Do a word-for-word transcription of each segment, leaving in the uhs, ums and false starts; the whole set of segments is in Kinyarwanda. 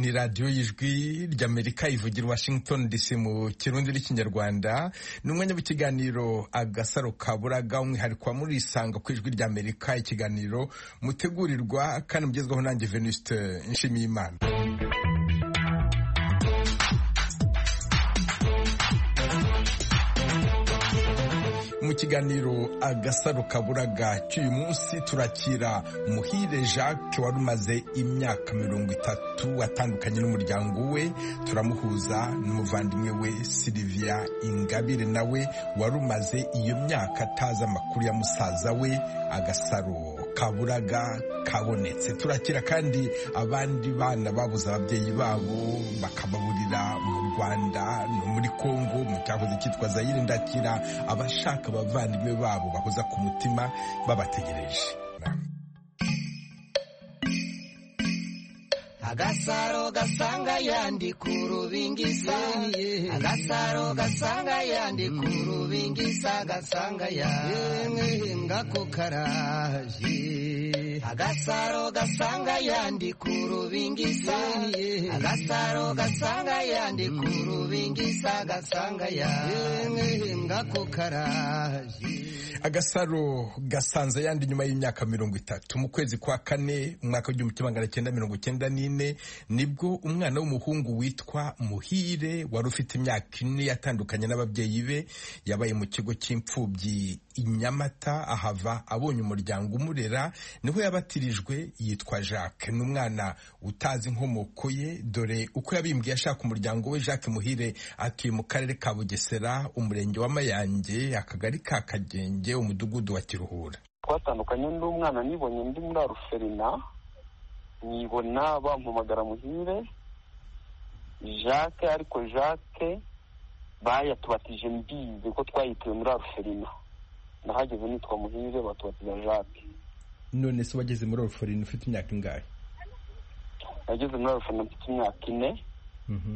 ni radiyo y'ijwi ry'Amerika ivugira Washington D C mu kirundi n'ikinyarwanda. Ni umwanya w'ikiganiro Agasaro Kaburaga, umwihariko wa muri isanga ku ijwi ry'Amerika, ikiganiro mutegurirwa kandi mugezwaho nanjye Venuste Nshimiyimana. Mu kiganiro Agasaro Kaburaga cy'uyu munsi turakira Muhire Jacques wari umaze imyaka mirongo itatu atandukanye n'umuryango we. Turamuhuza n'umuvandimwe we Sylvia Ingabire, nawe wari umaze iyo myaka atazi amakuru ya musaza we. Agasaro Kaburaga kabonetse. Turakira kandi abandi bana babuze ababyeyi babo bakababurira mu Rwanda no muri Kongo mu cyahoze cyitwa Zaire. Ndakira abashaka abavandimwe babo bahoza ku mutima babategereje. Agasaro gasanga yandi kurubingisa, Agasaro gasanga yandi kurubingisa, gasanga yandi ngako karaje. Agasaro gasanga yandi kurubingisa, Agasaro gasanga yandi kurubingisa, gasanga yandi ngako karaje. Agasaro gasanze yandi nyuma y'imyaka mirongo itatu mu kwezi kwa kane umwaka w'igihumbi kimwe magana cyenda mirongo cyenda n'ine nibwo umwana w'umuhungu witwa Muhire wari ufite imyaka ine yatandukanye n'ababyeyi be yabaye mu kigo cy'imfubyi i Nyamata, ahava abonye umuryango umurera, niho yabatirijwe. Yitwa Jacques. Ni umwana utazi inkomoko ye, dore uko yabimbwiye ashaka umuryango we. Jacques Muhire atuye mu karere ka Bugesera, umurenge wa Mayange, akagari ka Kagenge, umudugudu wa Kiruhura. Twatandukanye n'umwana nibonye ndi muri Aruferina, nibona bampamagara Muhire Jacques, ariko Jacques bayatubatije mbizi ko twayituye muri Aruferina. Nahageze nitwa Muhire batubatiza Jacques. None se wageze muri Aruferina ufite imyaka ingahe? Nageze muri Aruferina mfite imyaka ine. Mhm.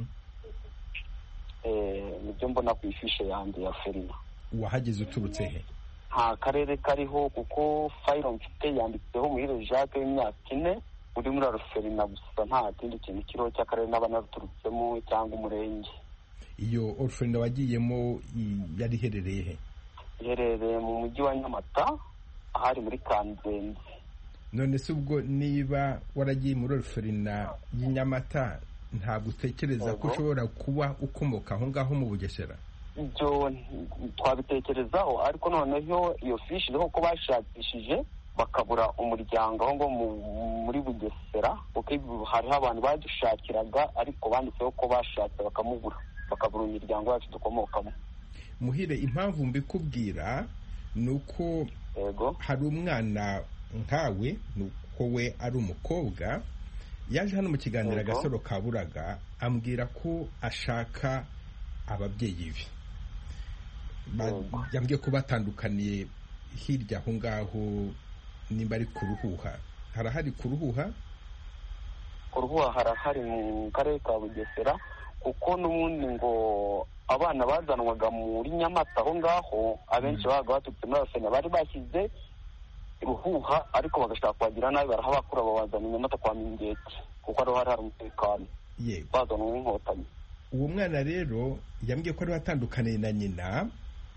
Eh, nibyo mbona ku ifishe yanjye ya Aruferina. Wahageze uturutse he? Nta karere kariho kuko file mfite yanditseho Muhire Jacques w'imyaka ine uri muri Aruferina gusa, nta kindi kintu kiriho cy'akarere n'abana ruturutsemo cyangwa umurenge. Iyo Aruferina wagiyemo yari iherereye he? Iherereye mu mujyi wa Nyamata, ahari muri Kanzenze. None se ubwo niba waragiye muri Aruferina y'Inyamata, ntabwo utekereza ko ushobora kuba ukomoka aho ngaho mu Bugesera? Ibyo twabitekerezaho, ariko noneho iyo fishi iriho ko bashakishije bakabura umuryango aho ngo muri Bugesera, kuko hariho abantu badushakiraga ariko banditseho ko bashatse bakamubura, bakabura imiryango yacu dukomokamo. Muhire, impamvu mbikubwira ni uko hari umwana nkawe, nuko we ari umukobwa, yaje hano mu kiganiro Agasaro Kaburaga ambwira ko ashaka ababyeyi be. Yambwiye ko batandukaniye hirya aho ngaho, nimba ari ku Ruhuha. Harahari ku Ruhuha? Ku Ruhuha harahari mu karere ka Bugesera, kuko n'ubundi ngo abana bazanwaga muri Nyamata aho ngaho abenshi babaga baturutse muri Aruferina bari bashyize Ruhuha, ariko bagashaka kubagira nabi barahabakura babazana Nyamata kwa Mingeti, kuko ariho hari hari umutekano bazanwa n'inkotanyi. Uwo mwana rero yambwiye ko ari watandukaniye na nyina,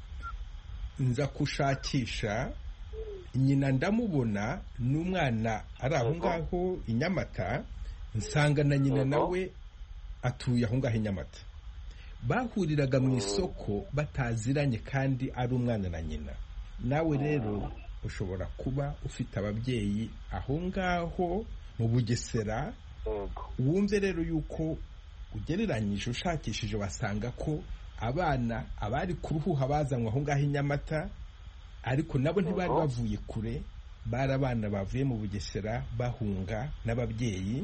nza kushakisha nyina ndamubona, n'umwana ari aho ngaho i Nyamata, nsanga na nyina nawe atuye aho ngaho i Nyamata. Bahuriraga mu isoko bataziranye kandi ari umwana na nyina. Nawe rero ushobora kuba ufite ababyeyi aho ngaho mu Bugesera. Wumve rero yuko ugereranyije ushakishije wasanga ko abana abari ku Ruhuha bazanwa aho ngaho i Nyamata, ariko nabo ntibari bavuye kure, bari abana bavuye mu Bugesera bahunga n'ababyeyi.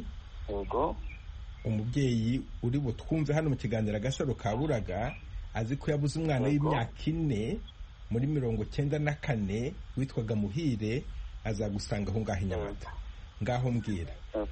Umubyeyi uri butwumve hano mu kiganiro Agasaro Kaburaga azi ko yabuze umwana w'imyaka ine muri mirongo cyenda na kane witwaga Muhire, azagusanga aho ngaho i Nyamata. Ngaho mbwira,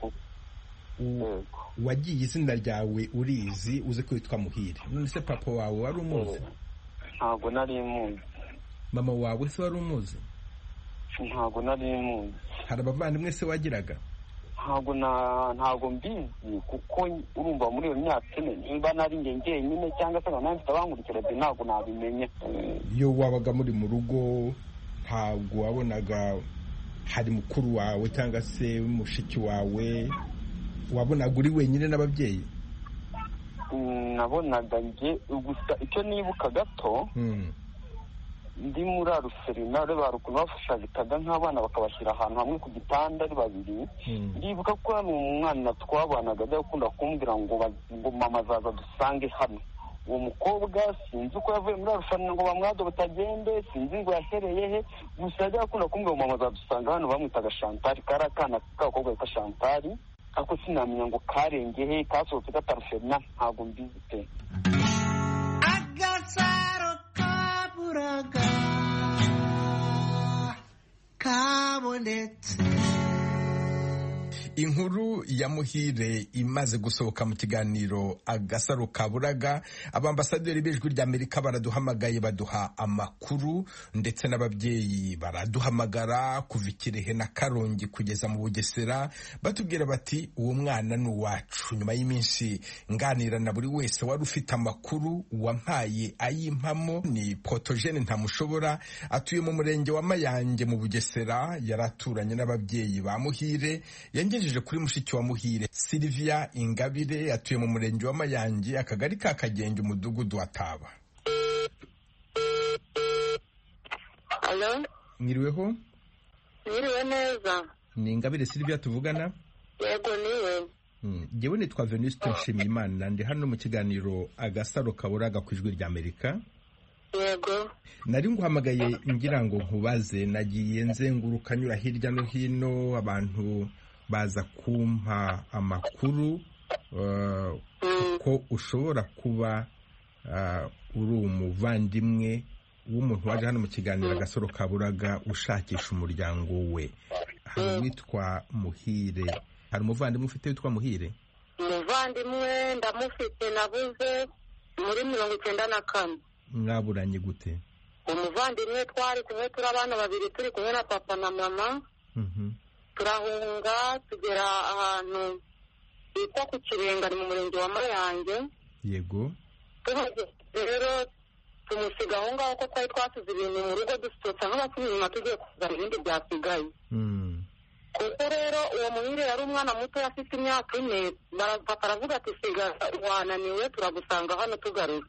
wagiye izina ryawe urizi, uzi ko witwa Muhire. None se papa wawe wari umuzi? Ntabwo nari muzi. Mama wawe se wari umuzi? Ntabwo nari muzi. Hari abavandimwe se wagiraga? ntabwo na ntabwo mbizi kuko urumva muri iyo myaka ine niba nari njye njyenyine cyangwa se nkaba mfite abankurikira byo ntabwo nabimenya. Iyo wabaga muri mu rugo ntabwo wabonaga hari mukuru wawe cyangwa se mushiki wawe, wabonaga uri wenyine n'ababyeyi? Nabonaga njye gusa icyo nibuka gato ndi muri aruferina reba ukuntu bafashagitaga nk'abana bakabashyira ahantu hamwe ku gitanda ari babiri. Ndibuka ko hano umwana twabanaga ajya gukunda kumbwira ngo ngo mama azaza dusange hano. Uwo mukobwa sinzi uko yavuye muri aruferina ngo bamwado batagende, sinzi ngo yahereye he, gusa ajya gukunda kumbwira ngo mama azadusanga hano, bamwitaga Chantal, kari akana k'agakobwa yitwa Chantal, ariko sinamenya ngo karenge he kasohotse gataruferina, ntabwo mbizi pe. Agasaro kaburaga kabonetse. Inkuru ya Muhire imaze gusohoka mu kiganiro Agasaro kaburaga, abambasaderi b'Ijwi ry'Amerika baraduhamagaye baduha amakuru, ndetse n'ababyeyi baraduhamagara kuva Kirehe na Karongi kugeza mu Bugesera batubwira bati uwo mwana ni uwacu. Nyuma y'iminsi nganira na buri wese wari ufite amakuru, wampaye ayimpamo ni Protogene Ntamushobora, atuye mu murenge wa Mayange mu Bugesera, yaraturanye n'ababyeyi ba Muhire. Yangejeje kuri mushiki wa Muhire Sylvia Ingabire, atuye mu murenge wa Mayange, akagari ka Kagenge, umudugudu wa Taba. Hello? Mwiriweho? Mwiriwe neza. Ni Ingabire Sylvia tuvugana? Yego niwe. Hmm. Jewe nitwa Venuste Nshimiyimana, ndi hano mu kiganiro Agasaro kaburaga ku Ijwi ry'Amerika. Yego. Nari nguhamagaye ngira ngo nkubaze, nagiye nzenguruka nyura hirya no hino, abantu baza kumpa amakuru uh, ko ushobora kuba uh, uri umuvandimwe w'umuntu waje hano mu kiganiro Agasaro kaburaga ushakisha umuryango we. Hari witwa Muhire, hari umuvandimwe ufite witwa Muhire? Umuvandimwe ndamufite, nabuze muri mirongo icyenda na kane. Mwaburanye gute? Umuvandimwe twari kumwe turi abana babiri, turi kumwe na papa na mama. Mhm. Turahunga tugera ahantu bita ku Kirenga mu murenge wa Mayange. Yego. Rero tumusiga aho ngaho ko twari twasize ibintu mu rugo dusohotse nk'abasubira inyuma tugiye kuzana ibindi byasigaye. Kuko rero uwo Muhire yari umwana muto afite imyaka ine, papa aravuga ati siga wananiwe turagusanga hano tugarura.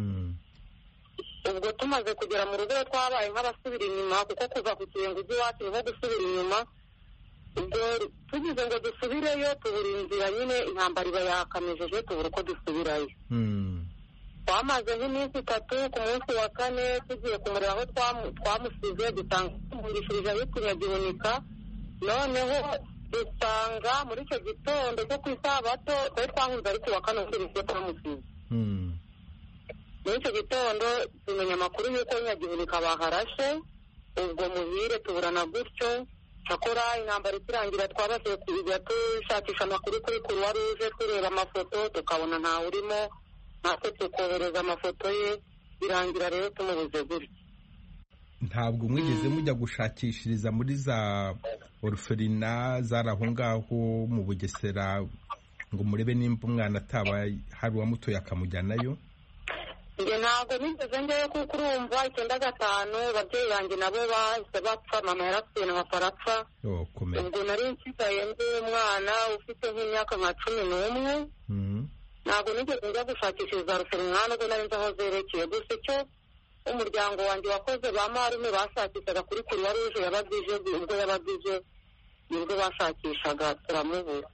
Ubwo tumaze kugera mu rugo twabaye nk'abasubira inyuma, kuko kuva ku Kirenga ujya iwacu niho gusubira inyuma. Ubwo tugize ngo dusubireyo tubura inzira, nyine intambara iba yakamejeje tubura uko dusubirayo. Twamaze nk'iminsi itatu, ku munsi wa kane tugiye kumureba aho twamusize dusanga tumurishirije ahitwa Nyagihunika. Noneho dusanga muri icyo gitondo cyo ku isabato twari twahunze ariko wa kane turi twamusize. Muri icyo gitondo tumenya amakuru y'uko Nyagihunika baharashe. Ubwo Muhire tuburana gutyo, cyakora intambara ikirangira twabashije kujya dushakisha amakuru kuri Croix Rouge, tureba amafoto tukabona ntawe urimo, natwe tukohereza amafoto ye, birangira rero tumubuze gutyo. Ntabwo mwigeze mujya gushakishiriza muri za orphelina zari aho ngaho mu Bugesera ngo murebe nimba umwana ataba hari uwamutoye akamujyanayo? Nge ntabwo nigeze njyewe kuko urumva icyenda gatanu ababyeyi banjye nabo bahise bapfa, mama yarapfuye na papa arapfa. Ubwo nari nsigaye ndi umwana ufite nk'imyaka nka cumi n'umwe. Ntabwo nigeze njya gushakishiriza orphelina nubwo nari nzi aho zerekeye. Gusa icyo umuryango wanjye wakoze, ba marume bashakishaga kuri Croix Rouge yabagije, ubwo yabagije nibwo bashakishaga turamubura.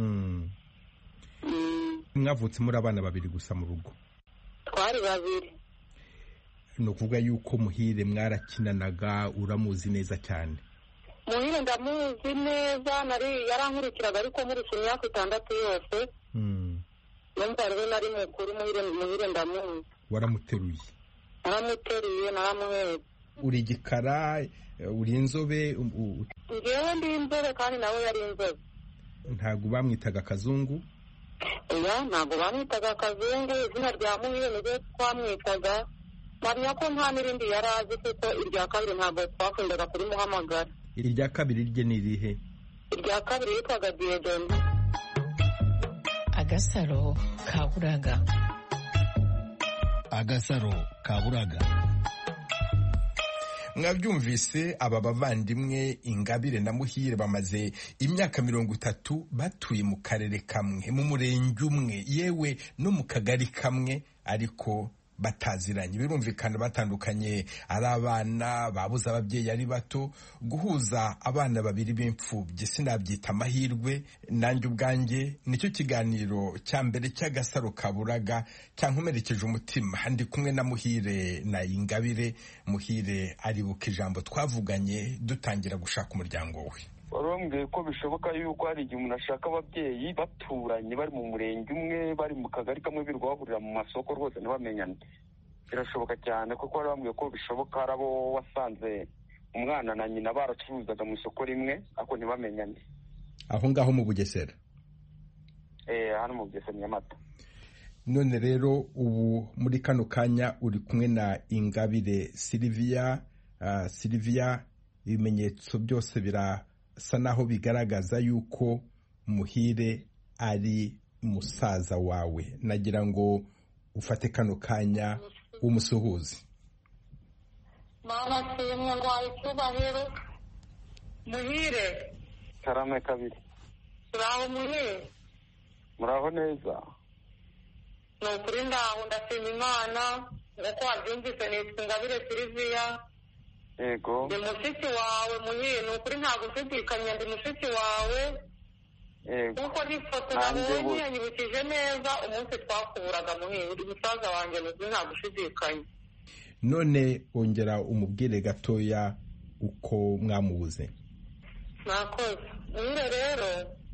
Mwavutse muri abana babiri gusa mu rugo? Twari babiri. Ni ukuvuga yuko Muhire mwarakinanaga, uramuzi neza cyane? Muhire ndamuzi neza, nari yarankurikiraga ariko muri imyaka itandatu yose. Numva rero nari mukuru. Muhire Muhire ndamuzi. Waramuteruye? Naramuteruye, naramuhetse. Uri igikara, uri inzobe? Ngewe ndi inzobe kandi nawe yari inzobe. Ntabwo bamwitaga Kazungu? Oya, ntabwo bamwitaga Kazungu, izina rya Muhire nibyo twamwitaga. Mpamya ko nta n'irindi yari azi, kuko irya kabiri ntabwo twakundaga kurimuhamagara. Irya kabiri rye ni irihe? irya kabiri yitwaga Dieudonne. Agasaro kaburaga. Agasaro kaburaga. Mwabyumvise aba bavandimwe Ingabire na Muhire bamaze imyaka mirongo itatu batuye mu karere kamwe, mu murenge umwe, yewe no mu kagari kamwe, ariko bataziranye. Birumvikana batandukanye ari abana babuze ababyeyi ari bato. Guhuza abana babiri b'imfubyi sinabyita amahirwe. Nanjye ubwanjye nicyo kiganiro cya mbere cy'Agasaro kaburaga cyankomerekeje umutima. Ndi kumwe na Muhire na Ingabire. Muhire aribuka ijambo twavuganye dutangira gushaka umuryango we. warambwiye ko bishoboka yuko hari igihe umuntu ashaka ababyeyi baturanye bari mu murenge umwe, bari mu kagari kamwe, birirwa bahurira mu masoko rwose ntibamenyane. Birashoboka cyane kuko warambwiye ko bishoboka hari abo wasanze umwana na nyina baracuruzaga mu isoko rimwe ariko ntibamenyane. Aho ngaho mu Bugesera? Eh, hano mu Bugesera Nyamata. None rero ubu muri kano kanya uri kumwe na Ingabire Sylvia. Uh, Sylvia, ibimenyetso byose bira sa naho bigaragaza yuko Muhire ari musaza wawe. Nagira ngo ufate kano kanya umusuhuze. Mama simwe ngwaye icyubahiro. Muhire. Karame kabiri. Turaho Muhire. Muraho neza. Ni ukuri ndaho ndashima Imana nk'uko wabyumvise nitwa Ingabire Sylvia. Yego. Ndi mushiki wawe Muhire, ni ukuri ntabwo ushidikanya, ndi mushiki wawe. Yego. Nkuko n'ifoto nabonye yanyibukije neza umunsi twakuburaga Muhire, uri musaza wanjye, ni ukuri ntabwo ushidikanya. None ongera umubwire gatoya uko mwamubuze. Nakoze. Muhire rero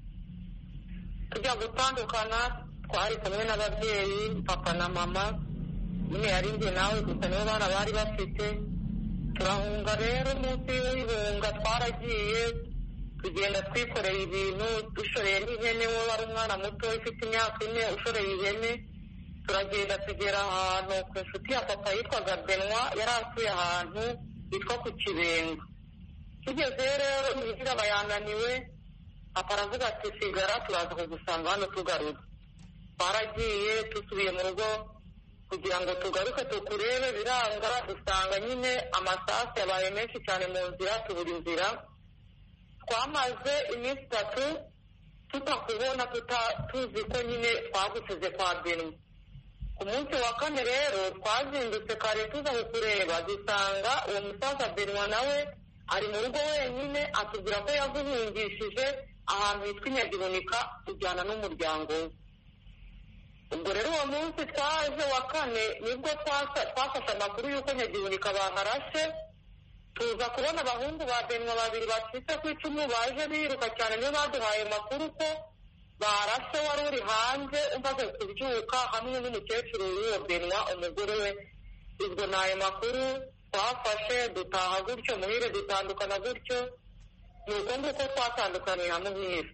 tujya gutandukana twari kumwe n'ababyeyi papa na mama, nyine yari njye nawe gusa nibo bana bari bafite. Turahunga rero munsi y'ibunga twaragiye tugenda twikoreye ibintu, dushoreye n'ihene. We wari umwana muto ufite imyaka ine ushoreye ihene. Turagenda tugera ahantu ku inshuti ya papa yitwaga Benoit, yari atuye ahantu yitwa ku Kibenga. Tugeze rero Muhire aba yananiwe, papa aravuga ati sigara turaza kugusanga hano tugaruka. Twaragiye dusubiye mu rugo kugira ngo tugaruke tukurebe, biranga dusanga nyine amasasu yabaye menshi cyane mu nzira, tubura inzira. Twamaze iminsi itatu tutakubona, tuzi ko nyine twagusize kwa Benoit. Ku munsi wa kane rero twazindutse kare tuza kukureba, dusanga uwo musaza Benoit nawe ari mu rugo wenyine, atubwira ko yaguhungishije ahantu hitwa Nyagihunika kujyana n'umuryango we. Ubwo rero uwo munsi twaje wa kane nibwo twafashe amakuru y'uko Nyagihunika baharashe. Tuza kubona abahungu ba Benoit babiri bacitse ku icumu baje biruka cyane, niyo baduhaye amakuru ko barashe wari uri hanze umaze kubyuka hamwe n'umukecuru w'uwo Benoit umugore we. Ubwo ni ayo makuru twafashe, dutaha gutyo Muhire, dutandukana gutyo. Ni uko nguko twatandukaniye na Muhire.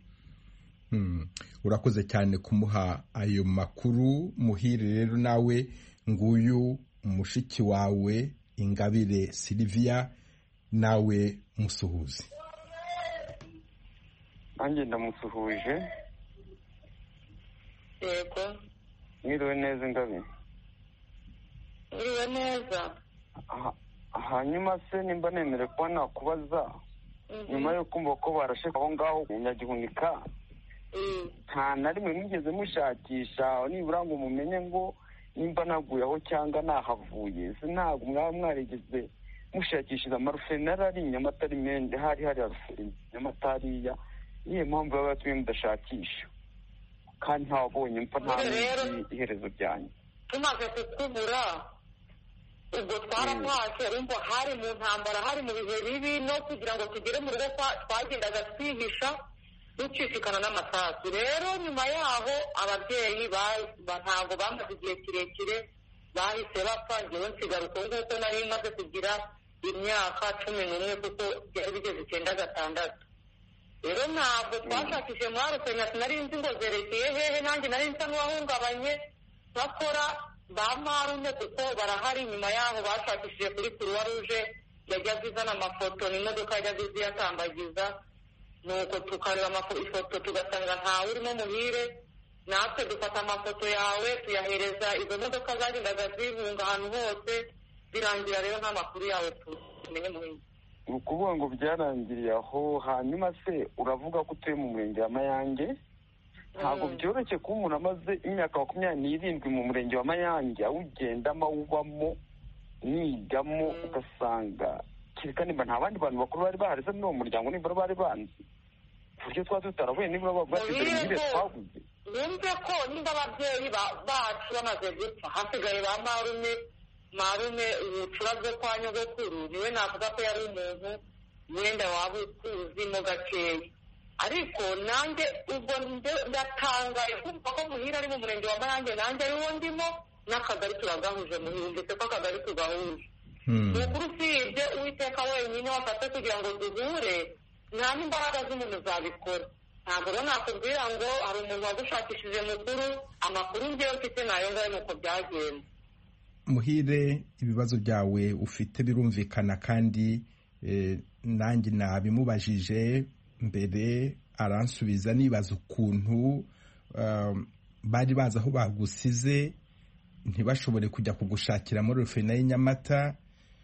Urakoze cyane kumuha ayo makuru Muhire. Rero nawe nguyu mushiki wawe Ingabire Sylvia, nawe musuhuze. Nanjye ndamusuhuje. Yego. Mwiriwe neza Ingabire. Mwiriwe neza. Hanyuma se nimba nemere kuba nakubaza, nyuma yo kumva ko barashe aho ngaho ku Nyagihunika, nta na rimwe mwigeze mushakisha nibura ngo mumenye ngo nimba naguye aho cyangwa nahavuye? Se ntabwo mwaba mwarigeze mushakishije amarufenari ari Nyamata ari mende, hari hari Nyamata hariya? Niyo mpamvu baba batumye mudashakisha kandi ntabonye mpfa nta iherezo ryanyu. Tumaze kukubura ubwo twaratashye, urumva hari mu ntambara, hari mu bihe bibi, no kugira ngo tugere mu rugo twagendaga twihisha ducicikana n'amasasu. Rero nyuma yaho ababyeyi ntabwo bamaze igihe kirekire, bahise bapfa. Njyewe nsigara uko nguko nari maze kugira imyaka cumi n'umwe kuko byari bigeze icyenda gatandatu. Rero ntabwo twashakishije mwarusenya, sinari nzi ngo zerekeye hehe, nanjye nari nsa n'uwahungabanye. Bakora ba marume kuko barahari. Nyuma yaho bashakishije kuri Croix Rouge, yajyaga izana amafoto n'imodoka yajyaga iziyatambagiza. nuko tukareba ifoto tugasanga ntawe urimo muhire, natwe dufata amafoto yawe tuyahereza izo modoka zagendaga zihunga ahantu hose, birangira rero nta makuru yawe tumenye muhire. ni ukuvuga ngo byarangiriye aho. Hanyuma se uravuga ko utuye mu murenge wa Mayange, ntabwo byoroshye kuba umuntu amaze imyaka makumyabiri n'irindwi mu murenge wa Mayange awugendamo awubamo nigamo, ugasanga kereka nimba nta bandi bantu bakuru bari bahari se muri uwo muryango, nibura bari banzi ku buryo twaba tutaravuye, nibura bavuga ati dore ngire twaguze. Numve ko nimba ababyeyi bacu bamaze gupfa hasigaye ba marume marume ubucura bwo kwa nyogokuru, niwe navuga ko yari umuntu wenda waba ukuzimo gakeya. Ariko nanjye ubwo ndatangaye kumva ko muhira ari mu murenge wa Mayange, nanjye ariwo ndimo, n'akagari turagahuje muhira, ndetse ko akagari tugahuje. Ukuri usibye Uwiteka wenyine wafata kugira ngo duhure, nta n'imbaraga z'umuntu zabikora. Ntabwo rero nakubwira ngo hari umuntu wagushakishije mukuru, amakuru ngewe mfite nayo ngayo nuko byagenze. Muhire, ibibazo byawe ufite birumvikana kandi nanjye nabimubajije mbere aransubiza, nibaza ukuntu bari bazi aho bagusize ntibashobore kujya kugushakira muri Rufina y'Inyamata,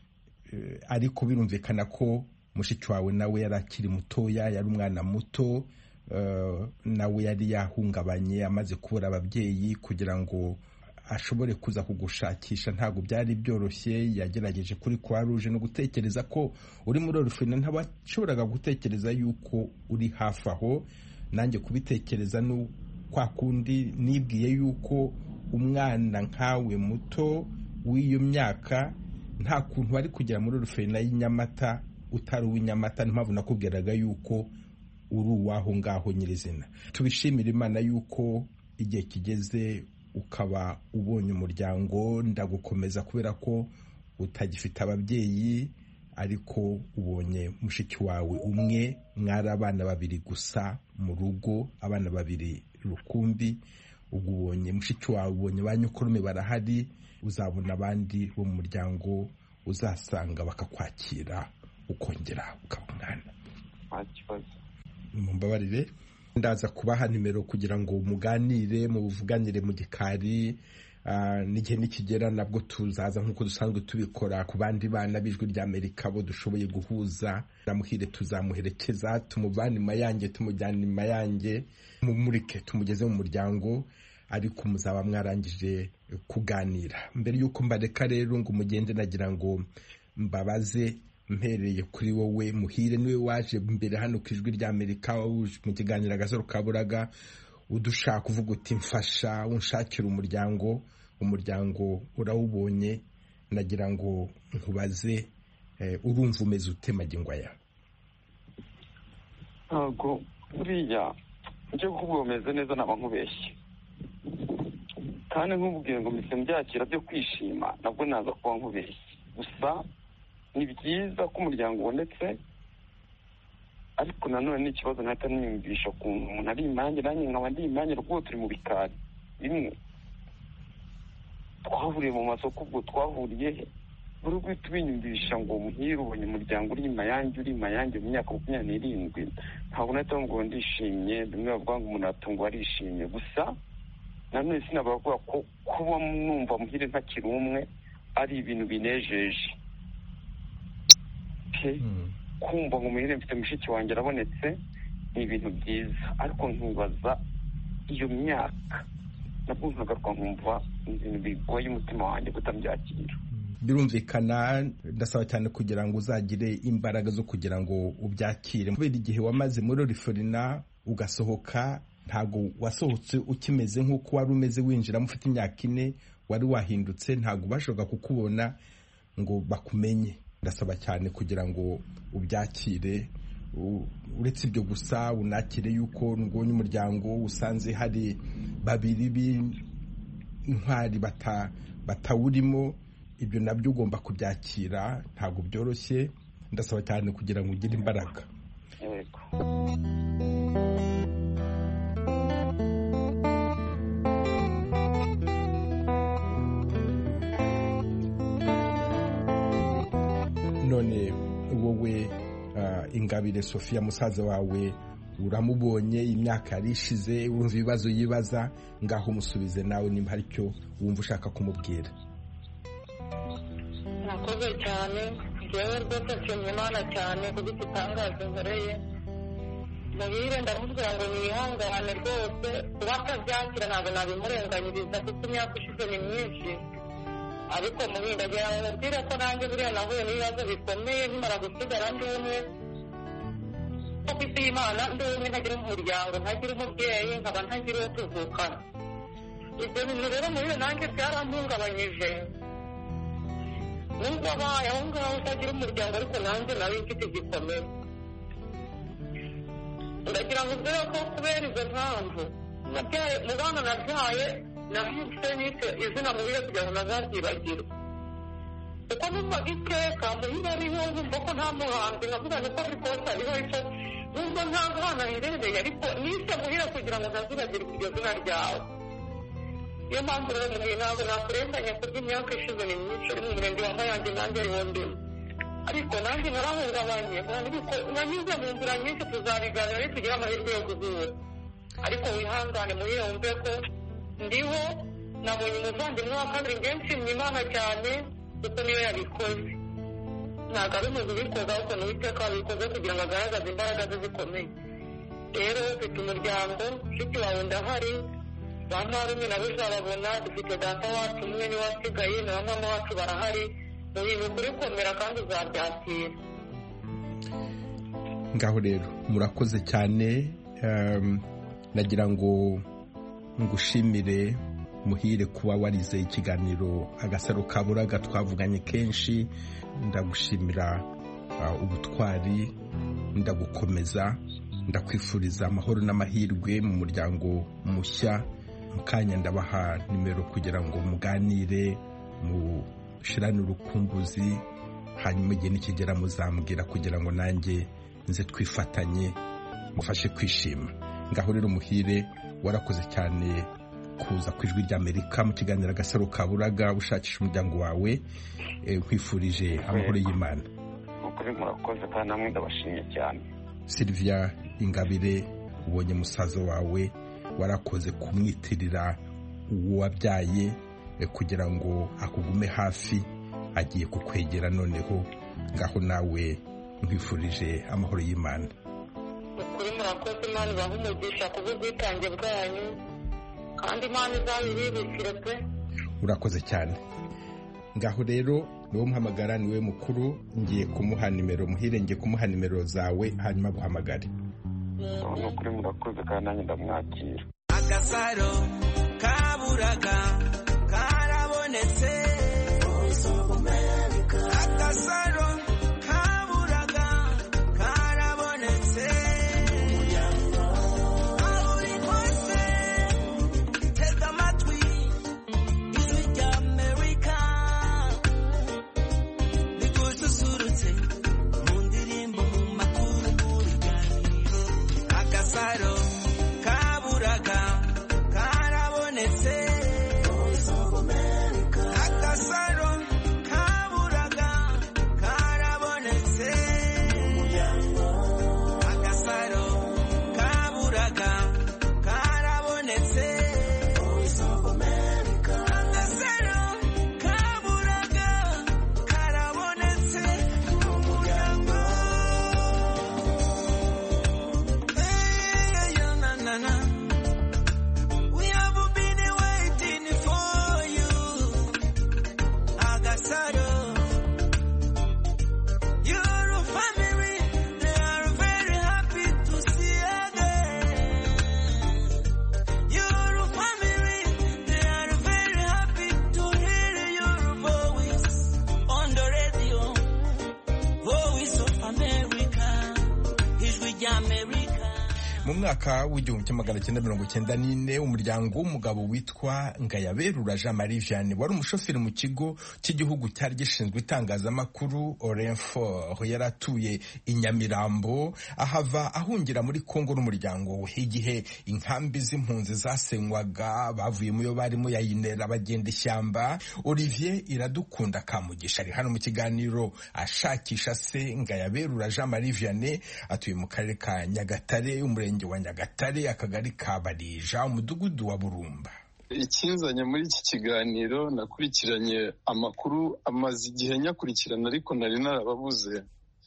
ariko birumvikana ko mushiki wawe nawe yari akiri mutoya, yari umwana muto, nawe yari yahungabanye amaze kubura ababyeyi kugira ngo ashobore kuza kugushakisha. Ntabwo byari byoroshye, yagerageje kuri Croix Rouge no gutekereza ko uri muri Rufina, ntabashoboraga gutekereza yuko uri hafi aho. Nanjye kubitekereza no kwa kundi nibwiye yuko umwana nkawe muto w'iyo myaka nta kuntu bari kugera muri Rufina y'Inyamata utari uw'Inyamata. N'impamvu nakubwiraga yuko uri uwaho ngaho nyirizina. Tubishimira Imana yuko igihe kigeze ukaba ubonye umuryango, ndagukomeza kubera ko utagifite ababyeyi, ariko ubonye mushiki wawe umwe, mwari abana babiri gusa mu rugo, abana babiri rukumbi. Ubwo ubonye mushiki wawe, ubonye ba nyokuru barahari, uzabona abandi bo mu muryango uzasanga bakakwakira ukongera ukaba umwana. Nta kibazo. Mumbabarire, ndaza kubaha nimero kugira ngo muganire, muvuganire mu gikari. N'igihe nikigera nabwo tuzaza nk'uko dusanzwe tubikora ku bandi bana b'Ijwi ry'Amerika bo dushoboye guhuza. Muhire tuzamuherekeza, tumuvane Mayange, tumujyane Mayange, mumurike tumugeze mu muryango, ariko muzaba mwarangije kuganira. Mbere yuko mbareka rero ngo mugende, nagira ngo mbabaze mpereye kuri wowe Muhire, niwe waje mbere hano ku Ijwi ry'Amerika mu kiganiro Agasaro Kaburaga udushaka uvuga uti mfasha unshakira umuryango. Umuryango urawubonye, nagira ngo nkubaze urumva umeze ute magingo aya? Ntabwo buriya ujye kuvuga umeze neza naba nkubeshye, kandi nkubwiye ngo mpise mbyakira byo kwishima nabwo naza kuba nkubeshye. Gusa ni byiza ko umuryango ubonetse, ariko nanone ni ikibazo nahita niyumvisha ukuntu umuntu ari Imange nanjye nkaba ndi Imange, rwose turi mu bikari bimwe, twahuriye mu masoko. Ubwo twahuriye he? Buri guhita ubinyumvisha ngo Muhire ubonye umuryango uri Mayange, uri Mayange mu myaka makumyabiri n'irindwi, ntabwo nahita ngo ndishimye. Bimwe bavuga ngo umuntu atunga arishimye, gusa nanone sinabavuga ko kuba numva Muhire ntakiri umwe ari ibintu binejeje. Kumva ngo Muhire mfite mushiki wanjye arabonetse ni ibintu byiza, ariko nkibaza iyo myaka nabwo nkagaruka nkumva ibintu bigoye umutima wanjye kutabyakira. Birumvikana, ndasaba cyane kugira ngo uzagire imbaraga zo kugira ngo ubyakire, kubera igihe wamaze muri Rufina ugasohoka, ntabwo wasohotse ukimeze nk'uko wari umeze winjiramo ufite imyaka ine, wari wahindutse, ntabwo bashoboka kukubona ngo bakumenye. Ndasaba cyane kugira ngo ubyakire, uretse ibyo gusa unakire yuko nubonye umuryango usanze hari babiri b'intwari batawurimo, ibyo nabyo ugomba kubyakira, ntabwo byoroshye. Ndasaba cyane kugira ngo ugire imbaraga. none wowe Ingabire Sophia musaza wawe uramubonye imyaka yarishize urumva ibibazo yibaza ngaho umusubize nawe nimba hari icyo wumva ushaka kumubwira. nakoze cyane jewe rwose nshimye Imana cyane kuko itangaza nkoreye muhire ndamubwira ngo niyihangane rwose kuba atabyakira ntabwo nabimurenganyiriza kuko imyaka ishize ni myinshi ariko muhire ndagira ngo mubwire ko nanjye buriya nahuye n'ibibazo bikomeye nkimara gusigara ndi umwe ko ku isi y'Imana ndi umwe ntagira umuryango ntagira umubyeyi nkaba ntagira uwo tuvukana ibyo bintu rero muhire nanjye byarampungabanyije nubwo abaye aho ngaho utagira umuryango ariko nanjye nawe mfite igikomere ndagira ngo ubwire ko kubera izo mpamvu mu bana nabyaye nahise nise izina muhire kugira ngo ntazaryibagirwe kuko numvaga iteka muhire ariho wumva ko nta muhanzi nkavuga niko rikose ariho icyo nubwo ntabwo hano aherereye ariko nise muhire kugira ngo ntazibagirwe iryo zina ryawe. Niyo mpamvu rero muhire ntabwo nakurenganya kurya imyaka ishize ni myinshi uri mu murenge wa Mayange nanjye ariwo ndimo ariko nanjye narahungabanye nanyuze mu nzira nyinshi tuzabiganira nitugira amahirwe yo guhura ariko wihangane muhire wumve ko ndiho nabonye umuvandimwe wa kabiri njye nshimye Imana cyane kuko niyo yabikoze ntabwo ari umuntu ubikoze ahubwo ni Uwiteka wabikoze kugira ngo agaragaze imbaraga ze zikomeye. Rero ufite umuryango nshuti wawe ndahari ba marume nabo uzababona dufite data wacu umwe niwe wasigaye na mama wacu barahari mu bintu kuri komera kandi uzabyakira. Ngaho rero murakoze cyane nagira ngo ngushimire muhire kuba warize ikiganiro Agasaro Kaburaga twavuganye kenshi ndagushimira ubutwari ndagukomeza ndakwifuriza amahoro n'amahirwe mu muryango mushya mukanya ndabaha nimero kugira ngo muganire mushirane urukumbuzi hanyuma igihe nikigera muzambwira kugira ngo nanjye nze twifatanye mufashe kwishima. Ngaho rero muhire warakoze cyane kuza ku ijwi ry'Amerika mu kiganiro Agasaro Kaburaga ushakisha umuryango wawe nkwifurije amahoro y'Imana. ukuri murakoze kandi namwe ndabashimye cyane. Sylvia Ingabire ubonye musaza wawe warakoze kumwitirira uwo wabyaye kugira ngo akugume hafi agiye kukwegera noneho ngaho nawe nkwifurije amahoro y'Imana. ukuri murakoze Imana ibahe umugisha kubw'ubwitange bwanyu kandi Imana izabibibikire pe. Urakoze cyane. Ngaho rero niwo muhamagara niwe mukuru ngiye kumuha nimero muhire ngiye kumuha nimero zawe hanyuma guhamagare. no kuri murakoze kandi nanjye ndamwakira. Agasaro Kaburaga karabonetse Agasaro Kaburaga karabonetse aho uri hose tega amatwi ijwi ry'Amerika rigususurutse mu ndirimbo mu makuru mu biganiro. Agasaro Kaburaga karabonetse Agasaro Kaburaga karabonetse Agasaro Kaburaga karabonetse Agasaro Kaburaga karabonetse mu muryango. Hey, mu mwaka w'igihumbi kimwe magana cyenda mirongo cyenda n'ine umuryango w'umugabo witwa Ngayaberura Jean Marie Vianney wari umushoferi mu kigo cy'igihugu cyari gishinzwe itangazamakuru Orinfor yari atuye i Nyamirambo ahava ahungira muri Kongo n'umuryango we igihe inkambi z'impunzi zasenywaga bavuye mu yo barimo yayinera bagenda ishyamba. Olivier Iradukunda Kamugisha ari hano mu kiganiro ashakisha se Ngayaberura Jean Marie Vianney atuye mu karere ka Nyagatare umurenge wa Nyagatare akagari ka Barija umudugudu wa Burumba. Ikinzanye muri iki kiganiro nakurikiranye amakuru amaze igihe nyakurikirana ariko nari narababuze.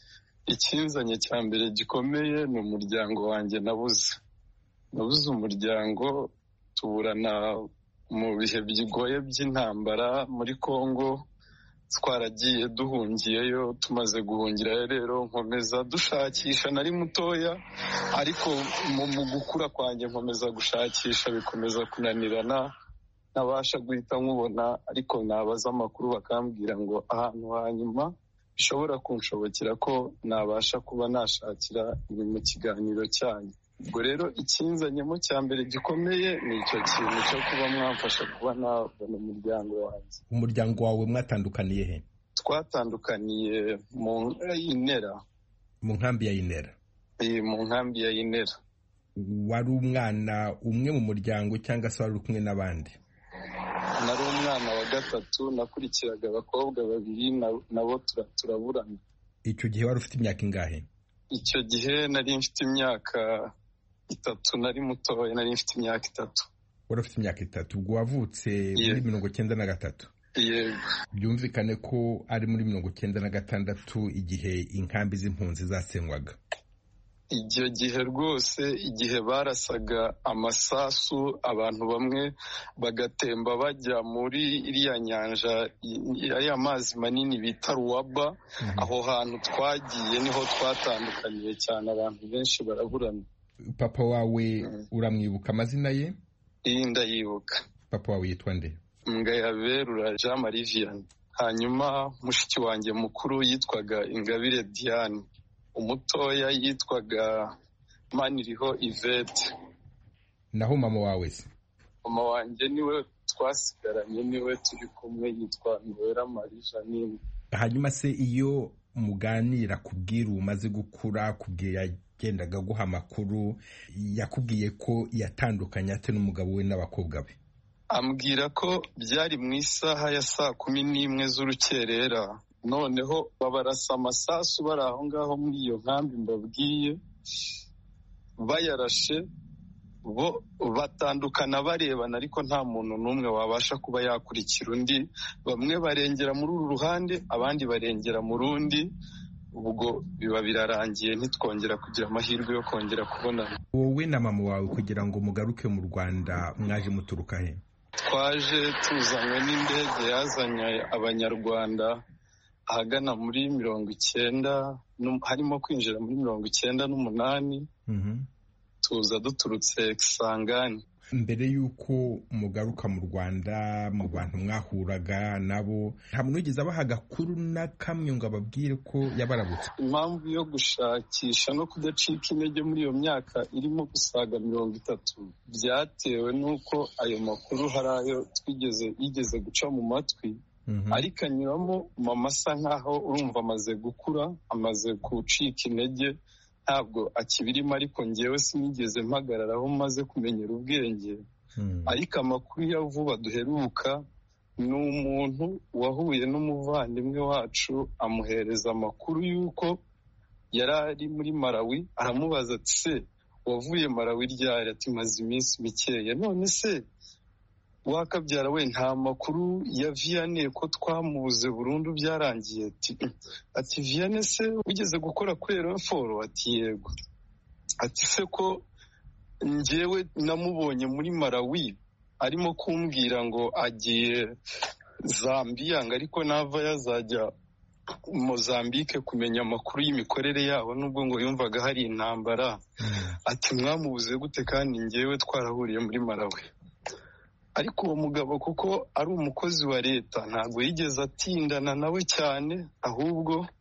Ikinzanye cya mbere gikomeye ni umuryango wanjye nabuze nabuze umuryango tuburana mu bihe bigoye by'intambara muri Kongo twaragiye duhungiyeyo tumaze guhungira rero nkomeza dushakisha nari mutoya ariko mu gukura kwanjye nkomeza gushakisha bikomeza kunanirana nabasha guhita nkubona ariko nabaza amakuru bakambwira ngo ahantu hanyuma bishobora kunshobokera ko nabasha kuba nashakira ibi mu kiganiro cyanyu. Ubwo rero ikinzanyemo cya mbere gikomeye ni icyo kintu cyo kuba mwamfasha kuba nabona umuryango wanjye. Umuryango wawe mwatandukaniye he? Twatandukaniye mu Inera. Mu nkambi ya Inera? Iyi mu nkambi ya Inera. Wari umwana umwe mu muryango cyangwa se wari uri kumwe n'abandi? Nari umwana wa gatatu nakurikiraga abakobwa babiri nabo turaburana. Icyo gihe wari ufite imyaka ingahe? Icyo gihe nari mfite imyaka itatu nari mutoya nari mfite imyaka itatu. Wari ufite imyaka itatu ubwo wavutse muri mirongo cyenda na gatatu? Yego. Byumvikane ko ari muri mirongo cyenda na gatandatu igihe inkambi z'impunzi zasenywaga. Icyo gihe rwose igihe barasaga amasasu abantu bamwe bagatemba bajya muri iriya nyanja iriya mazi manini bita Ruwaba. Mm-hmm. Aho hantu twagiye niho twatandukaniye cyane abantu benshi baraburana. Papa wawe mm. uramwibuka amazina ye? Iyi ndayibuka. Papa wawe yitwa nde? Ngayaberura Jean Marie Vianney. Hanyuma mushiki wanjye mukuru yitwaga Ingabire Diane. Umutoya yitwaga Maniriho Yvette. Naho mama wawe se? Mama wanjye niwe twasigaranye niwe turi kumwe yitwa Noella Marie Janine. Hanyuma se iyo muganira kubwira umaze gukura kubwira yagendaga guha amakuru yakubwiye ko yatandukanye ate n'umugabo we n'abakobwa be? Ambwira ko byari mu isaha ya saa kumi n'imwe z'urukerera noneho babarasa amasasu bari aho ngaho muri iyo nkambi mbabwiye bayarashe bo batandukana barebana ariko nta muntu n'umwe wabasha kuba yakurikira undi. Bamwe barengera muri uru ruhande abandi barengera mu rundi. Ubwo biba birarangiye ntitwongera kugira amahirwe yo kongera kubonana. Wowe na mama wawe kugira ngo mugaruke mu Rwanda mwaje muturuka he? Twaje tuzanywe n'indege yazanye abanyarwanda ahagana muri mirongo icyenda harimo kwinjira muri mirongo icyenda n'umunani. Mm-hmm. Tuza duturutse Kisangani. Mbere y'uko mugaruka mu Rwanda mu bantu mwahuraga nabo nta muntu wigeze abaha agakuru na kamwe ngo ababwire ko yabarabutse? Impamvu yo gushakisha no kudacika intege muri iyo myaka irimo gusaga mirongo itatu byatewe n'uko ayo makuru hari ayo twigeze yigeze guca mu matwi. Mm-hmm. Ariko anyuramo mama asa nkaho urumva amaze gukura amaze gucika intege ntabwo akibirimo ariko ngewe sinigeze mpagarara aho maze kumenyera ubwenge. Mm. Ariko amakuru ya vuba duheruka ni umuntu wahuye n'umuvandimwe wacu amuhereza amakuru y'uko yari ari muri Malawi. Aramubaza ati se wavuye Malawi ryari? Ati maze iminsi mikeya. None se wakabyara we nta makuru ya Vianney ko twamubuze burundu byarangiye? Ati ati Vianney se ugeze gukora kuri Orinfor? Ati yego. Ati se ko njyewe namubonye muri Malawi arimo kumbwira ngo agiye Zambia ngo ariko nava yazajya Mozambique kumenya amakuru y'imikorere yabo nubwo ngo yumvaga hari intambara. Ati mwamubuze gute kandi njyewe twarahuriye muri Malawi? Ariko uwo mugabo kuko ari umukozi wa leta ntabwo yigeze atindana nawe cyane ahubwo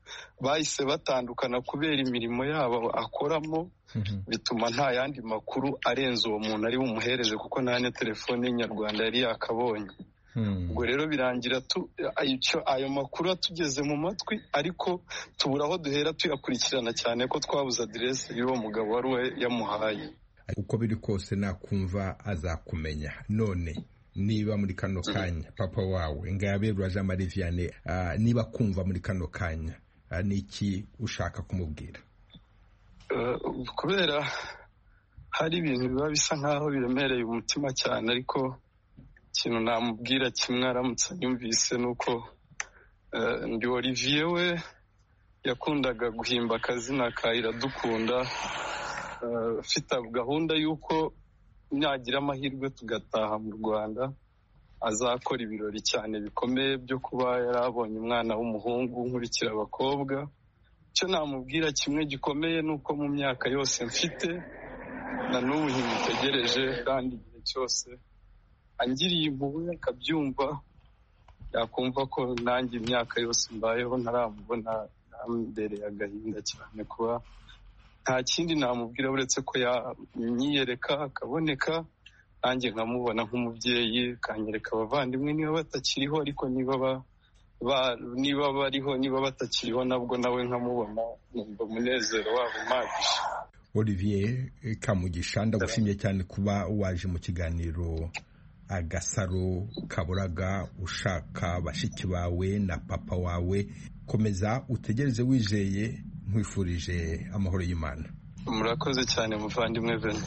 bahise batandukana kubera imirimo yabo akoramo, bituma nta yandi makuru arenze uwo muntu ari bumuhereze kuko nta na telefone y'inyarwanda yari yakabonye. ubwo rero birangira ayo makuru atugeze mu matwi, ariko tubura aho duhera tuyakurikirana cyane ko twabuze aderesi y'uwo mugabo wari we yamuhaye. uko biri kose nakumva azakumenya. None niba muri kano kanya papa wawe Ngayaberura Jean Marie Vianney uh, niba kumva muri kano kanya uh, niki ushaka kumubwira? Uh, kubera hari ibintu biba bisa nkaho biremereye umutima cyane, ariko ikintu namubwira kimwe aramutse yumvise nuko uh, ndi Olivier we yakundaga guhimba akazina ka Iradukunda, ufite uh, gahunda y'uko nyagira amahirwe tugataha mu Rwanda azakora ibirori cyane bikomeye byo kuba yarabonye umwana w'umuhungu nkurikira abakobwa. Icyo namubwira kimwe gikomeye nuko mu myaka yose mfite na n'ubu ntimutegereje, kandi igihe cyose angiriye impuhwe akabyumva yakumva ko nanjye imyaka yose mbayeho ntaramubona, nambereye agahinda cyane kuba nta kindi namubwira uretse ko yanyiyereka akaboneka, nanjye nkamubona nk'umubyeyi, kanyereka abavandimwe niba batakiriho, ariko niba ba, ba niba bariho niba batakiriho nabwo nawe nkamubona, numva umunezero wabo umagisha. Olivier Kamugisha, ndagushimye cyane kuba waje mu kiganiro Agasaro Kaburaga ushaka bashiki bawe na papa wawe. Komeza utegereze wizeye, nkwifurije amahoro y'Imana. Murakoze cyane muvandimwe Vena.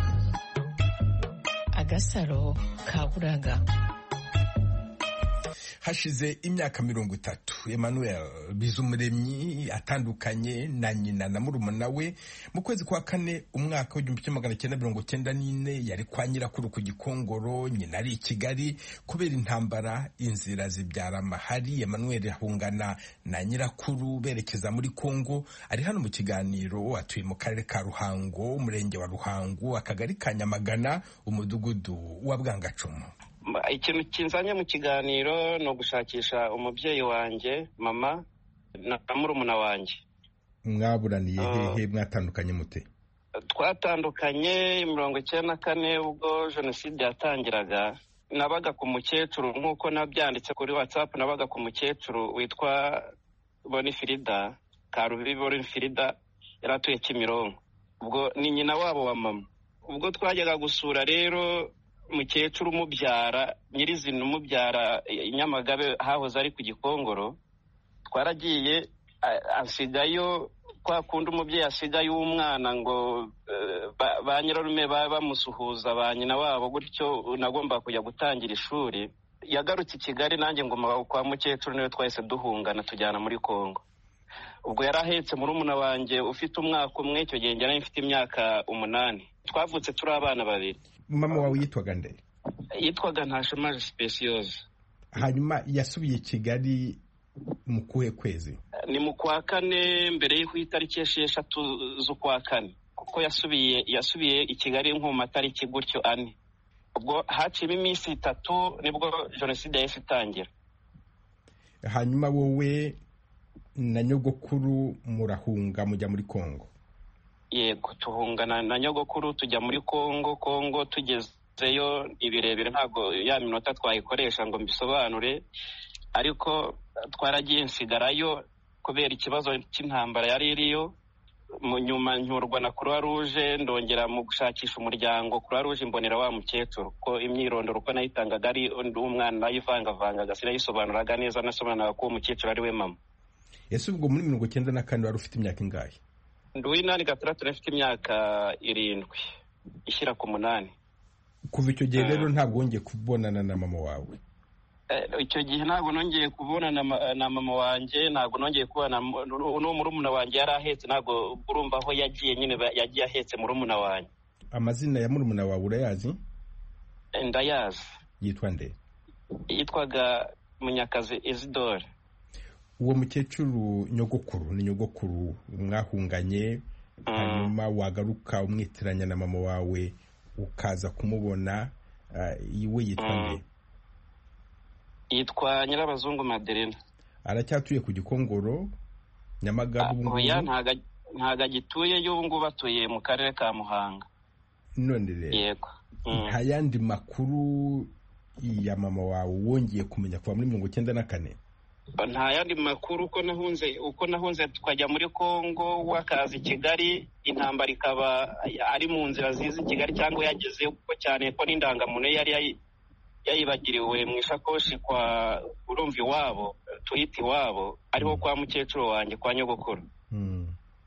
Agasaro Kaburaga. Hashize imyaka mirongo itatu Emmanuel Bizumuremyi atandukanye na nyina na murumuna we mu kwezi kwa kane umwaka w'igihumbi kimwe magana cyenda mirongo cyenda n'ine. Yari kwa nyirakuru ku Gikongoro, nyina ari i Kigali. Kubera intambara inzira zibyara amahari, Emmanuel ahungana na nyirakuru berekeza muri Kongo. Ari hano mu kiganiro, atuye mu karere ka Ruhango, umurenge wa Ruhango, akagari ka Nyamagana, umudugudu wa Bwangacumu. Ikintu kinzanye mu kiganiro no gushakisha umubyeyi wanjye mama na murumuna wanjye. Mwaburaniye hehe? Mwatandukanye mute? Twatandukanye mirongo icyenda na kane ubwo jenoside yatangiraga. Nabaga ku mukecuru nk'uko nabyanditse kuri WhatsApp, nabaga ku mukecuru witwa Bonifrida Karubibi Bonifrida, yaratuye Kimironko. Ubwo ni nyina wabo wa mama. Ubwo twajyaga gusura rero mukecuru umubyara nyirizina umubyara Nyamagabe hahoze ari ku Gikongoro, twaragiye asigayo kwa kundi umubyeyi asigaye umwana ngo ba nyirarume bamusuhuza ba nyina wabo, gutyo nagomba kujya gutangira ishuri. Yagarutse i Kigali, nanjye ngoma kwa mukecuru niwe twahise duhungana tujyana muri Kongo. Ubwo yarahetse murumuna wanjye ufite umwaka umwe, icyo gihe njye mfite imyaka umunani. Twavutse turi abana babiri. Mama wawe yitwaga nde? Yitwaga Ntashamaje Speciose. Hanyuma yasubiye i Kigali mu kuhe kwezi? Ni mu kwa kane, mbere y'uko itariki esheshatu z'ukwa kane, kuko yasubiye yasubiye i Kigali nko mu matariki gutyo ane. Ubwo haciyemo iminsi itatu nibwo jenoside yahise itangira. Hanyuma wowe na nyogokuru murahunga mujya muri Kongo? Yego, tuhungana na nyogokuru tujya muri Kongo. Kongo tugezeyo ibirebire, ntabwo ya minota twayikoresha ngo mbisobanure, ariko twaragiye nsigarayo kubera ikibazo cy'intambara yari iriyo. Mu nyuma ncyurwa na Croix Rouge, ndongera mu gushakisha umuryango Croix Rouge imbonera wa mukecuru, ko imyirondoro uko nayitangaga ari umwana nayivangavangaga, sinayisobanuraga neza, nasobanuraga ko umukecuru ari we mama. Ese ubwo muri mirongo cyenda na kane wari ufite imyaka ingahe? Nduwi nani gatandatu, nafite imyaka irindwi ishyira ku munani. Kuva icyo gihe rero ntabwo wongeye kubonana na mama wawe? Icyo gihe ntabwo nongeye kubonana na mama wanjye, ntabwo nongeye kubona no murumuna wanjye yari ahetse, ntabwo urumva aho yagiye nyine yagiye ahetse murumuna wanjye. Amazina ya murumuna wawe urayazi? Ndayazi. Yitwa nde? Yitwaga Munyakazi Isidore. Uwo mukecuru nyogokuru ni nyogokuru mwahunganye, hanyuma wagaruka umwitiranya na mama wawe ukaza kumubona, iwe yitwa nde? Yitwa Nyirabazungu Maderena. Aracyatuye ku Gikongoro? Nyamagabe ubu oya ngubu ntago ntago agituye y'ubu ngubu atuye mu karere ka Muhanga. none rero Yego. Mm. nta yandi makuru ya mama wawe wongeye kumenya kuva muri mirongo icyenda na kane? Nta yandi makuru uko nahunze uko nahunze tukajya muri Kongo wakaza i Kigali, intambara ikaba ari mu nzira ziza i Kigali cyangwa yagezeyo, kuko cyane ko n'indangamuntu yari yayi- yayibagiriwe mu ishakoshi kwa urumva iwabo, tuhita iwabo, ariho kwa mukecuru wanjye, kwa nyogokuru. Mm.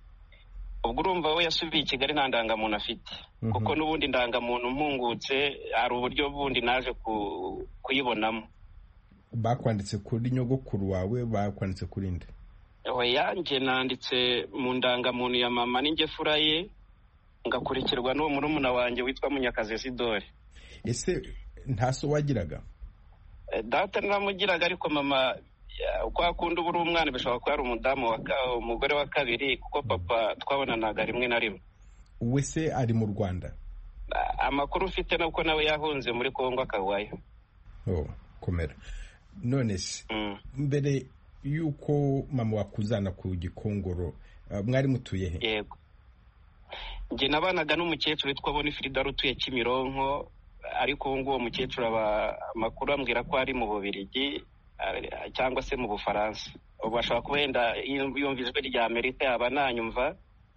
Ubwo urumva we yasubiye i Kigali nta ndangamuntu afite, Mhm. kuko n'ubundi ndangamuntu mpungutse hari uburyo bundi naje ku- kuyibonamo. Bakwanditse kuri nyogokuru wawe, bakwanditse kuri nde? oya njye nanditse mu ndangamuntu ya mama n'inge fura ye, ngakurikirwa n'uwo murumuna wanjye witwa Munyakazi Isidore. Ese nta so wagiraga? Eh, data naramugiraga, ariko mama ya, uko akunda uba uri umwana bishobora kuba ari umudamu wa ka- umugore wa kabiri, kuko papa twabonanaga rimwe na rimwe. we se ari mu Rwanda? Ah, amakuru ufite nuko nawe yahunze muri Kongo akagwayo. Oh, komera. None se Mm. mbere yuko mama wakuzana ku Gikongoro, uh, mwari mutuye he? Yego, njye nabanaga n'umukecuru witwa Bonifrida utuye Kimironko, ariko ubu ngubu uwo mukecuru aba amakuru ambwira ko ari mu Bubiligi eh, cyangwa se mu Bufaransa. Ubu ashobora kuba wenda yum- yumva ijwi rya Amerika yaba nanyumva.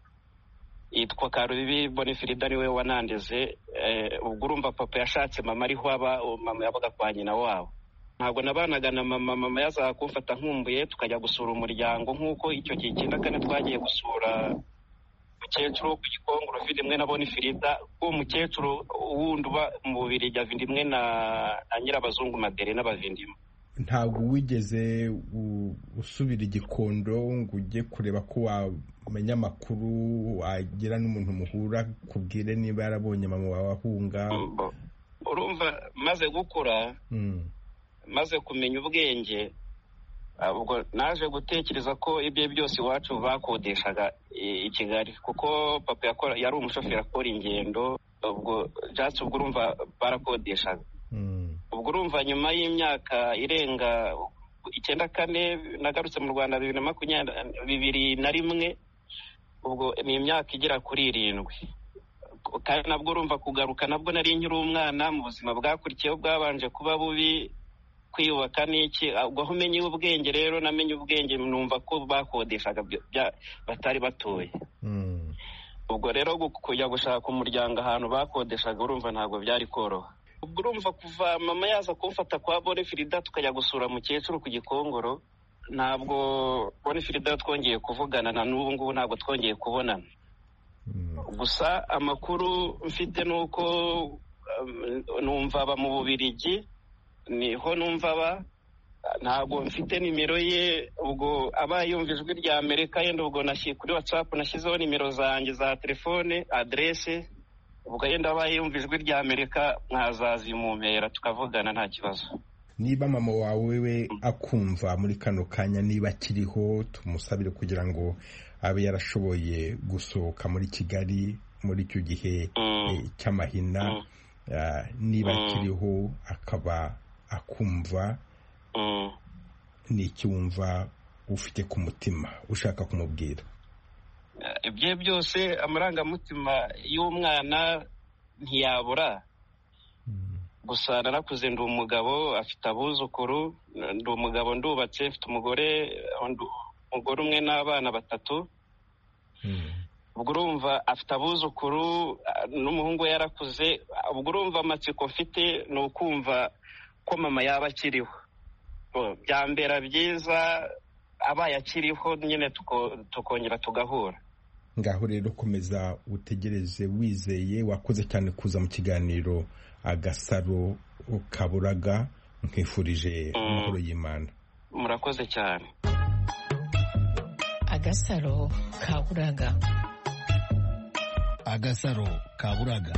Yitwa Karubibi Bonifrida, niwe wanandeze. Eh, ubwo urumva papa yashatse mama ariho aba, uwo mama yabaga kwa nyina wabo. Ntabwo nabanaga na mama, mama yazaga kumfata nkumbuye tukajya gusura umuryango, nk'uko icyo gihe icyenda kane twagiye gusura umukecuru wo ku Gikongoro ufite imwe na Bonifrida. Uwo mukecuru wundi uba mu Bubiligi avindi imwe na na Nyirabazungu Madere n'abavindimo. Ntabwo wigeze u- usubira i Gikondo ngo ujye kureba ko wamenya amakuru, wagira n'umuntu muhura kubwire niba yarabonye mama wawe ahunga? Mbo- urumva maze gukura, Mm. maze kumenya ubwenge, ah, ubwo naje gutekereza ko ibyo byose iwacu bakodeshaga i i Kigali, kuko papa yakora yari umushoferi akora ingendo. Ubwo byatsi ubwo urumva barakodeshaga. Mm. Ubwo urumva nyuma y'imyaka irenga icyenda kane nagarutse mu Rwanda bibiri na makumyabiri bibiri na rimwe, ubwo ni imyaka igera kuri irindwi. Kandi nabwo urumva kugaruka nabwo nari nkiri umwana, mu buzima bwakurikiyeho bwabanje kuba bubi, kwiyubaka n'iki. ubwo aho umenye ubwenge rero namenye ubwenge, numva ko bakodeshaga byo- bya- batari batuye. Mm. Ubwo rero gu- kujya gushaka umuryango ahantu bakodeshaga urumva ntabwo byari koroha. Ubwo urumva kuva mama yaza kumfata kwa Bonifrida tukajya gusura mukecuru ku Gikongoro, ntabwo Bonifrida twongeye kuvugana, na n'ubu ngubu ntabwo twongeye kubonana. Mm. Gusa amakuru mfite nuko um, numva aba mu Bubiligi, niho numva aba. Ntabwo mfite nimero ye, ubwo abaye yumva ijwi rya Amerika yenda ubwo nashyize kuri WhatsApp, nashyizeho nimero zanjye za telefone, adresse. Ubwo yenda abaye yumva ijwi rya Amerika mwazazimumpera tukavugana nta kibazo. Niba mama wawe we akumva muri kano kanya, niba akiriho, tumusabire kugira ngo abe yarashoboye gusohoka muri Kigali muri icyo gihe Mm. eh, cy'amahina. Mm. Ah, niba Mm. akiriho akaba akumva, Mm. ni iki wumva ufite ku mutima ushaka kumubwira? Eh, ibyo byose amarangamutima y'umwana ntiyabura. Mm. Gusa narakuze, ndi umugabo, afite abuzukuru, ndi umugabo ndubatse, mfite umugore ndu- umugore umwe n'abana batatu. Mm. Ubwo urumva afite abuzukuru, ah, n'umuhungu we yarakuze. Ubwo urumva amatsiko mfite ni ukumva ko mama yaba akiriho. Oh, byambera byiza abaye akiriho nyine tuko- tukongera tugahura. Ngaho rero komeza utegereze wizeye. Wakoze cyane kuza mu kiganiro Agasaro Kaburaga, nkwifurije Mm. amahoro y'Imana. Murakoze cyane. Agasaro Kaburaga. Agasaro Kaburaga.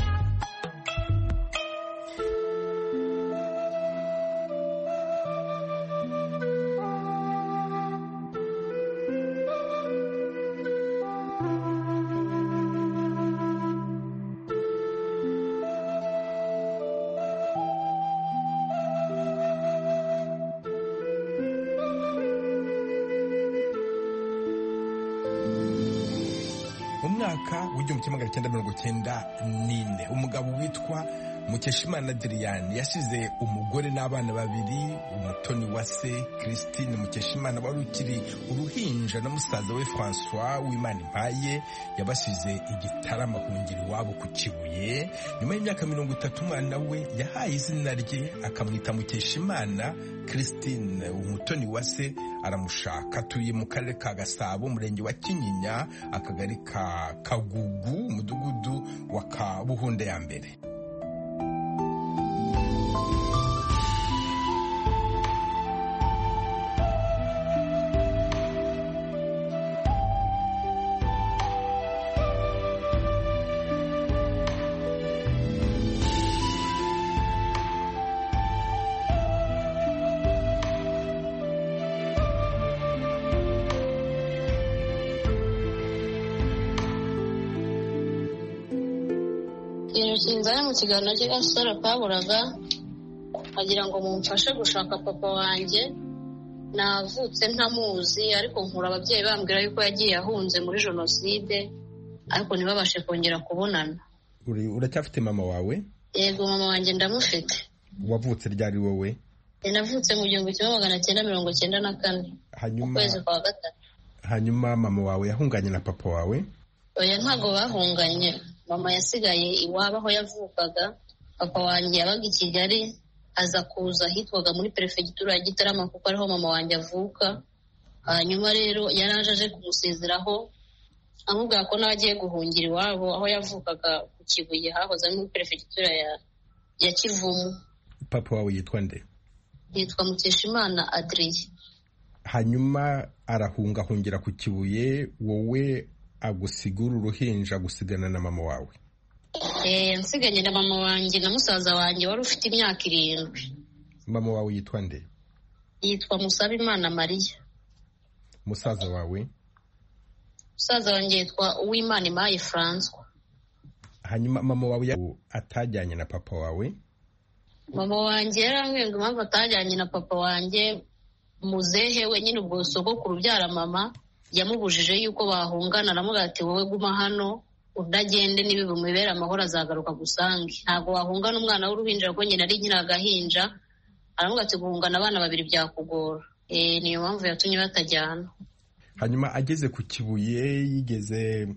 mu mwaka w'igihumbi kimwe magana cyenda mirongo cyenda n'ine umugabo witwa Mukeshimana Adriane yasize umugore n'abana babiri, umutoni wa se Christine Mukeshimana wari ukiri uruhinja na musaza we François Uwimanimpaye yabasize igitarama kungira iwabo ku Kibuye. Nyuma y'imyaka mirongo itatu umwana we yahaye izina rye akamwita Mukeshimana Christine. Umutoni wa se aramushaka, atuye mu karere ka Gasabo, umurenge wa Kinyinya, akagari ka Kagugu, umudugudu wa Kabuhunda ya mbere. Sinzanye mu kiganiro cy'agasaro kaburaga agira ngo mumfashe gushaka papa wanjye. Navutse ntamuzi ariko nkura ababyeyi bambwira yuko yagiye ahunze muri jenoside ariko ntibabashe kongera kubonana. Uracyafite mama wawe? Yego, mama wanjye ndamufite. Wavutse ryari wowe? Navutse mu gihumbi kimwe magana cyenda mirongo cyenda na kane hanyuma kwezi kwa gatatu. Hanyuma mama wawe yahunganye na papa wawe? Oya, ntago bahunganye. Mama yasigaye iwabo aho yavukaga. Papa wanjye yabaga i Kigali, aza kuza ahitwaga muri perefegitura ya Gitarama kuko ariho mama wanjye avuka. Hanyuma rero yaraje aje kumusezeraho amubwira ko nawe agiye guhungira iwabo aho yavukaga ku Kibuye, hahoze muri perefegitura ya ya Kivumu. Papa wawe yitwa nde? Yitwa Mukeshimana Adrien. Hanyuma arahunga ahungira ku Kibuye, wowe agusigura uruhinja agusigana na mama wawe? Eh, nsiganye na mama wanjye na musaza wanjye wari ufite imyaka irindwi. Mama wawe yitwa nde? Yitwa Musabimana Maria. Musaza wawe? Musaza wanjye yitwa Uwimanimpaye François. Hanyuma mama wawe atajyanye na papa wawe? Mama wanjye yarambwiye ngo impamvu atajyanye na papa wanjye, muzehe we nyine ubwo sogokuru ubyara mama yamubujije yuko bahungana. Aramubwira ati wowe guma hano udagende, nibi bumubera amahoro azagaruka gusange. Ntago wahungana umwana w'uruhinja rwo nyine ari nyina agahinja. Aramubwira ati guhungana abana babiri byakugora. Eh, niyo mpamvu yatumye batajyana. Hanyuma ageze ku Kibuye yigeze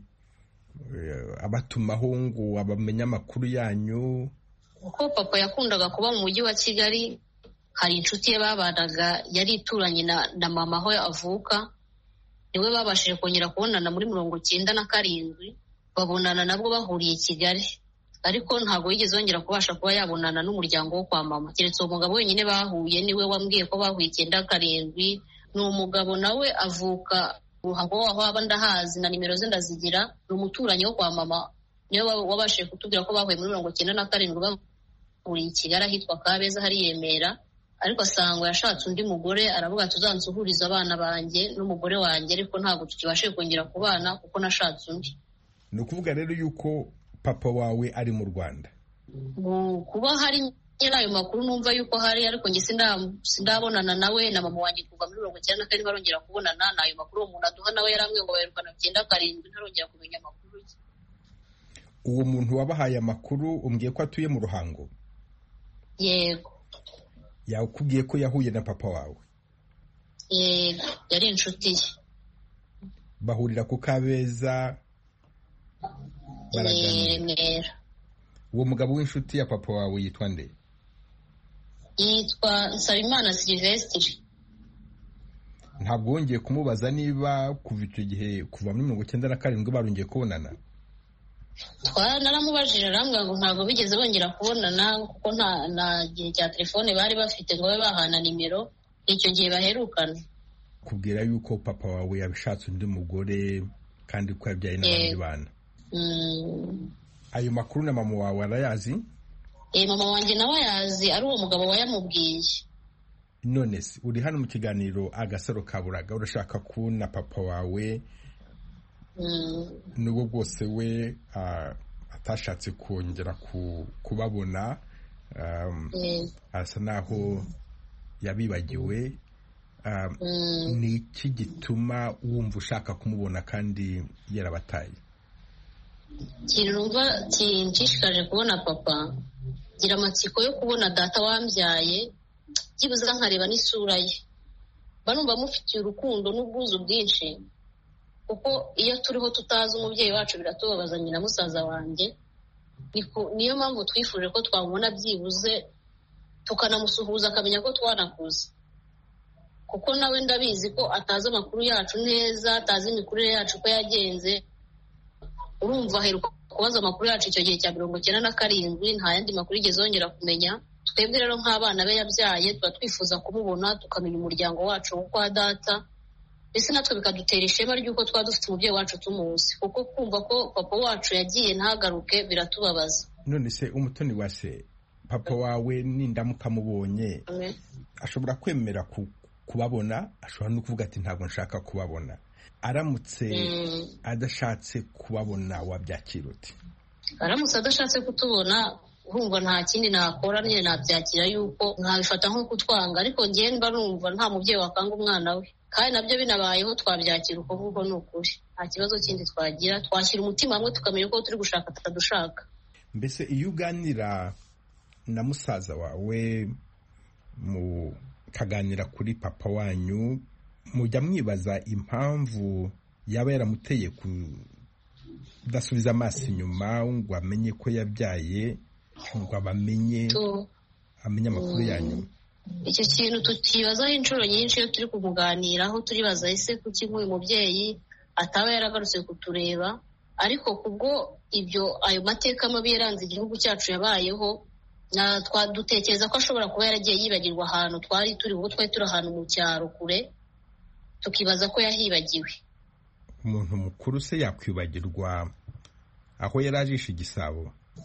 abatumaho ngo abamenya amakuru yanyu? Uko papa yakundaga kuba mu mujyi wa Kigali, hari inshuti ye babanaga yari ituranye na, na mama aho avuka. Niwe babashije kongera kubonana muri mirongo cyenda na karindwi, babonana nabwo bahuriye i Kigali. Ariko ntabwo yigeze yongera kubasha kuba yabonana n'umuryango wo kwa mama, keretse uwo mugabo wenyine bahuye niwe wambwiye ko bahuye icyenda karindwi. Ni umugabo nawe avuka Ruhango, aho aba ndahazi na nimero ze ndazigira. Ni umuturanyi wo kwa mama, niwe wabashije kutubwira ko bahuye muri mirongo cyenda na karindwi bahuriye i Kigali ahitwa Kabeza hari Remera. Ariko asanga yashatse undi mugore, aravuga tuzansuhuriza abana banjye n'umugore wanjye, ariko ntabwo tukibashe kongera kubana kuko nashatse undi. Ni ukuvuga rero yuko papa wawe ari mu Rwanda? Kuba hari nyine ayo makuru numva yuko hari, ariko njye sindabonana nawe na mama wanjye kuva muri mirongo cyenda na kane barongera kubonana. N'ayo makuru umuntu aduha nawe yarambwiye ngo baherukana icyenda karindwi, ntarongera kumenya amakuru ye. Uwo muntu wabahaye amakuru umbwiye ko atuye mu Ruhango? Yego. Yakubwiye ko yahuye na papa wawe? Yego, yari inshuti ye. Bahurira ku Kabeza baraganira. Uwo mugabo w'inshuti ya papa wawe yitwa nde? Yitwa Nsabimana Sylvestre. Ntabwo wongeye kumubaza niba kuva icyo gihe, kuva muri mirongo cyenda na karindwi barongeye kubonana? Naramubajije arambwira ngo ntabwo bigeze bongera kubonana kuko nta na gihe cya telefone bari bafite ngo babe bahana nimero icyo gihe baherukana. Kubwira yuko papa wawe yabishatse undi mugore kandi ko yabyaye n'abandi bana? Ayo makuru na mama wawe arayazi? Eh, mama wanjye nawe yazi, ari uwo mugabo wayamubwiye. None se uri hano mu kiganiro Agasaro Kaburaga, urashaka ko na papa wawe nubwo bwose we atashatse kongera kubabona, asa naho yabibagiwe, ni iki gituma wumva ushaka kumubona kandi yarabataye? ikintu numva kinshishikaje kubona papa, gira amatsiko yo kubona data wambyaye, byibuze nkareba n'isura ye. Mba numva mufitiye urukundo n'ubwuzu bwinshi, kuko iyo turiho tutazi umubyeyi wacu biratubabaza. Nyina musaza wanjye, niyo mpamvu twifuje ko twamubona byibuze tukanamusuhuza akamenya ko twanakuze, kuko nawe ndabizi ko atazi amakuru yacu neza, atazi imikurire yacu uko yagenze. Urumva aheruka kubaza amakuru yacu icyo gihe cya mirongo icyenda na karindwi, nta yandi makuru igeze yongera kumenya. Twebwe rero nk'abana be yabyaye tuba twifuza kumubona, tukamenya umuryango wacu wo kwa data, mbese natwe bikadutera ishema ry'uko twaba dufite umubyeyi wacu tumuzi, kuko kumva ko papa wacu yagiye ntagaruke biratubabaza. None se umutoni wa se, papa wawe nindamuka mubonye ashobora kwemera kubabona, ashobora no kuvuga ati ntabwo nshaka kubabona? Aramutse adashatse kubabona wabyakira uti? Aramutse adashatse kutubona, urumva nta kindi nakora, nyine nabyakira yuko nkabifata nko kutwanga, ariko ngewe mba numva nta mubyeyi wakanga umwana we, kandi nabyo binabayeho twabyakira uko nguko. Ni ukuri nta kibazo kindi twagira, twashyira umutima hamwe tukamenya uko turi gushaka tutadushaka. Mbese iyo uganira na musaza wawe mukaganira kuri papa wanyu, mujya mwibaza impamvu yaba yaramuteye kudasubiza amaso inyuma ngo amenye ko yabyaye, ngo abamenye amenye amakuru yanyu? Icyo kintu tukibazaho inshuro nyinshi iyo turi kumuganiraho, turibaza ese kuki nk'uyu mubyeyi ataba yaragarutse kutureba. Ariko kubwo ibyo ayo mateka mabi yaranze igihugu cyacu yabayeho, dutekereza ko ashobora kuba yaragiye yibagirwa ahantu twari turi, ubwo twari turi ahantu mu cyaro kure, tukibaza ko yahibagiwe. Umuntu mukuru se yakwibagirwa aho yari ajishe igisabo?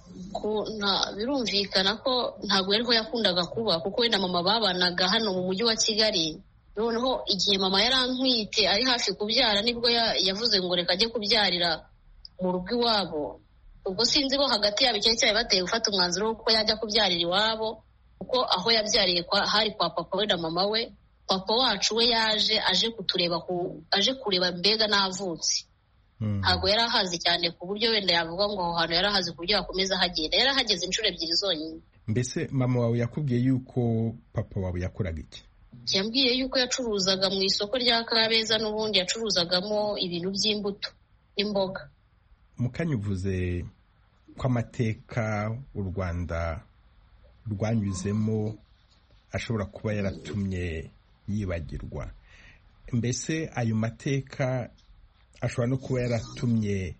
Birumvikana ko ntabwo ariho yakundaga kuba, kuko we na mama babanaga hano mu mujyi wa Kigali. Noneho igihe mama yarantwite ari hafi kubyara, nibwo yavuze ngo reka ajye kubyarira mu rugo iwabo. Ubwo sinzi bo hagati yabo icyari cyari bateye gufata umwanzuro w'uko yajya kubyarira iwabo, kuko aho yabyariye hari kwa papa we na mama we. Papa wacu we yaje aje kutureba, aje kureba mbega navutse. Ntabwo yari ahazi cyane ku buryo wenda yavuga ngo aho hantu yari ahazi ku buryo yakomeza hagenda. Yari ahageze inshuro ebyiri zonyine. Mbese mama wawe yakubwiye yuko papa wawe yakoraga iki? Yambwiye yuko yacuruzaga mu isoko rya Kabeza, n'ubundi yacuruzagamo ibintu by'imbuto n'imboga. Mukanyuvuze ko amateka u Rwanda rwanyuzemo ashobora kuba yaratumye yibagirwa. Mbese ayo mateka ashobora no kuba yaratumye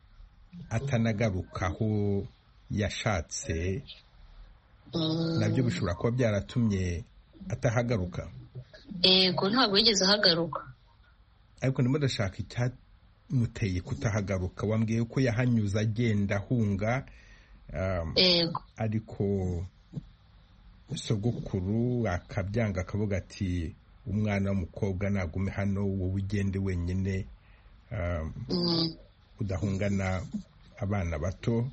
atanagaruka aho yashatse, nabyo bishobora kuba byaratumye atahagaruka? Ego, ntabwo yigeze ahagaruka. Ariko ndimo ndashaka icyamuteye kutahagaruka. Wambwiye ko yahanyuze agenda ahunga, ariko sogokuru akabyanga akavuga ati umwana w'umukobwa nagume hano, wowe ugende wenyine, udahungana abana bato.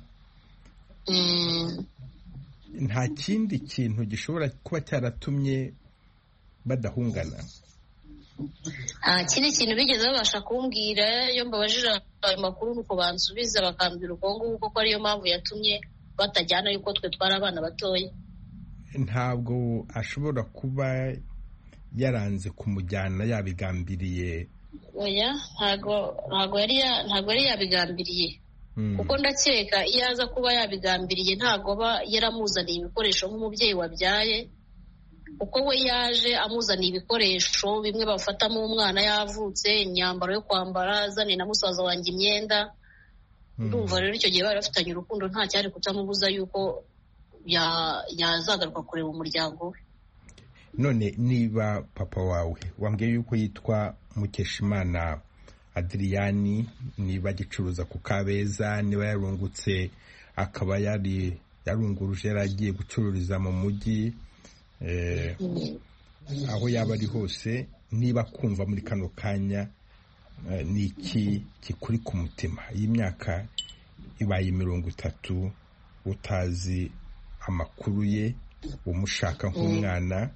Nta kindi kintu gishobora kuba cyaratumye badahungana? Nta kindi kintu bigeze babasha kumbwira. Iyo mbabajije ayo makuru nuko bansubiza bakambwira uko nguko ko ariyo mpamvu yatumye batajyana, yuko twe twari abana batoya. Ntabwo ashobora kuba yaranze kumujyana yabigambiriye? Oya, ntabwo ntabwo yari ntabwo yari yabigambiriye, kuko ndakeka iyo aza kuba yabigambiriye ntabwo aba yaramuzaniye ibikoresho nk'umubyeyi wabyaye, kuko we yaje amuzaniye ibikoresho bimwe bafatamo umwana yavutse, imyambaro yo kwambara, azaniye na musaza wanjye imyenda. Ndumva rero icyo gihe bari bafitanye urukundo, nta cyari kutamubuza yuko yazagaruka kureba umuryango we. None niba papa wawe wambwiye yuko yitwa Mukeshimana Adriyani, niba agicuruza ku Kabeza, niba yarungutse akaba yari yarunguruje yaragiye gucururiza mu mujyi, aho yaba ari hose, niba kumva muri kano kanya, ni iki kikuri ku mutima? Iyi myaka ibaye mirongo itatu utazi amakuru ye, umushaka nk'umwana,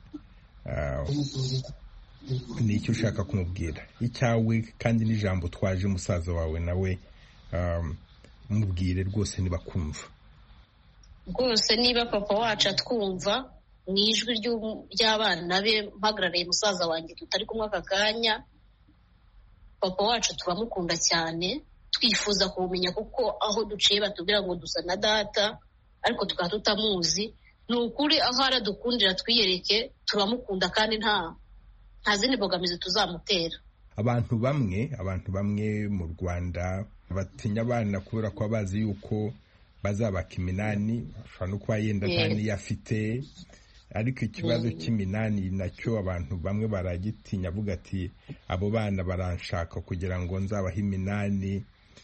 ni icyo ushaka kumubwira icyawe, kandi n'ijambo twaje musaza wawe nawe mubwire rwose niba kumva. Rwose niba papa wacu atwumva mu ijwi ry'abana be mpagarariye musaza wanjye tutari kumwe aka kanya, papa wacu turamukunda cyane, twifuza kumenya kuko aho duciye batubwira ngo dusa na data ariko tukaba tutamuzi. Ni ukuri aho aradukundira twiyereke, turamukunda kandi nta nta zindi mbogamizi tuzamutera. Abantu bamwe abantu bamwe mu Rwanda batinya abana kubera ko bazi yuko bazabaka iminani, ashobora no kuba yenda ntani yafite, ariko ikibazo cy'iminani nacyo abantu bamwe baragitinya, avuga ati abo bana baranshaka kugira ngo nzabahe iminani.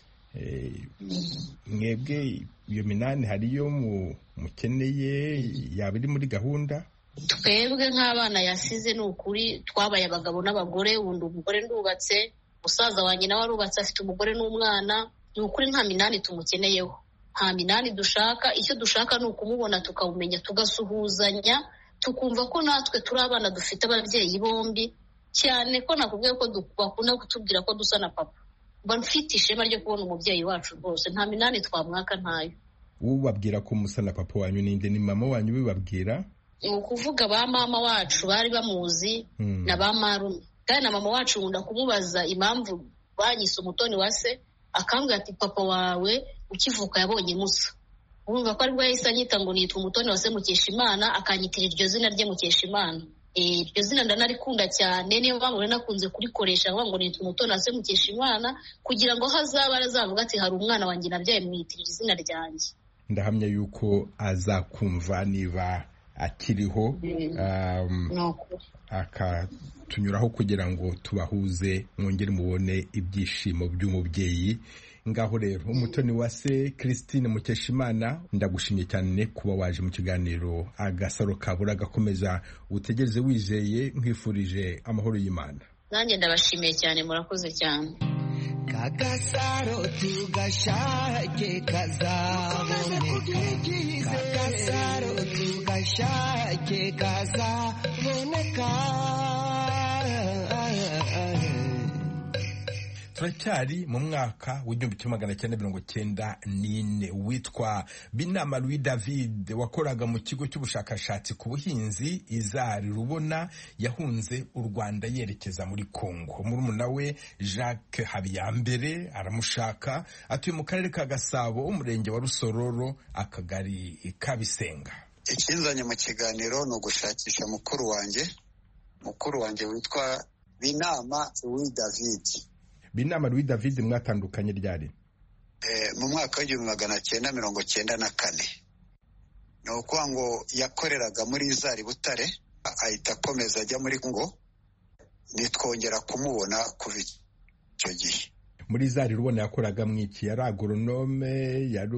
Mwebwe iyo minani hariyo mukeneye yaba iri muri gahunda? Twebwe nk'abana yasize ni ukuri twabaye abagabo n'abagore, wundi umugore ndubatse, musaza wanjye nawe arubatse afite umugore n'umwana. Ni ukuri nta minani tumukeneyeho, nta minani dushaka. Icyo dushaka ni ukumubona tukawumenya, tugasuhuzanya, tukumva ko natwe turi abana dufite ababyeyi bombi, cyane ko nakubwiye ko bakunda kutubwira ko dusa na papa. Mba mfite ishema ryo kubona umubyeyi wacu rwose, nta minani twamwaka ntayo. Ubabwira ko musa na papa wanyu ninde? Ni mama wanyu bibabwira? Ni ukuvuga ba mama wacu bari bamuzi hmm. na ba marume, kandi na mama wacu nkunda kumubaza impamvu banyise umutoni wa se, akambwira ati papa wawe ukivuka yabonye Musa. Urumva ko aribwo yahise anyita ngo nitwa umutoni wa se Mukeshimana, akanyitira iryo zina rye Mukeshimana. Eh, iryo zina ndanarikunda cyane, niyo mpamvu nakunze kurikoresha ngo nitwa umutoni wa se Mukeshimana, kugira ngo hazaba arazavuga ati hari umwana wanjye nabyaye mwitirira izina ryanjye. Ndahamya yuko azakumva niba akiriho, um, akatunyuraho kugira ngo tubahuze mwongere mubone ibyishimo by'umubyeyi. Ngaho rero umutoni wa se Christine Mukeshimana, ndagushimye cyane kuba waje mu kiganiro Agasaro Kabura. Gakomeza utegereze wizeye, nkwifurije amahoro y'Imana. Nanjye ndabashimiye cyane, murakoze cyane. Kagasaro tugashake kazaboneka, Kagasaro tugashake kazaboneka. Turacyari mu mwaka w'igihumbi kimwe magana cyenda mirongo cyenda n'ine. Witwa Binama Louis David wakoraga mu kigo cy'ubushakashatsi ku buhinzi Izari Rubona yahunze u Rwanda yerekeza muri Kongo. Murumuna we Jacques Habiyambere aramushaka, atuye mu karere ka Gasabo, umurenge wa Rusororo, akagari ka Bisenga. Ikinzanye mu kiganiro no gushakisha mukuru wanjye mukuru wanjye witwa Binama Louis David. Binama Louis David mwatandukanye ryari? Eh, mu mwaka w'igihumbi magana cyenda mirongo cyenda na kane. Ni ukuvuga ngo yakoreraga muri Izari Butare, ahita akomeza ajya muri Kongo, nitwongera kumubona kuva icyo gihe. Muri Izari Rubona yakoraga mwiki? Yari agronome, yari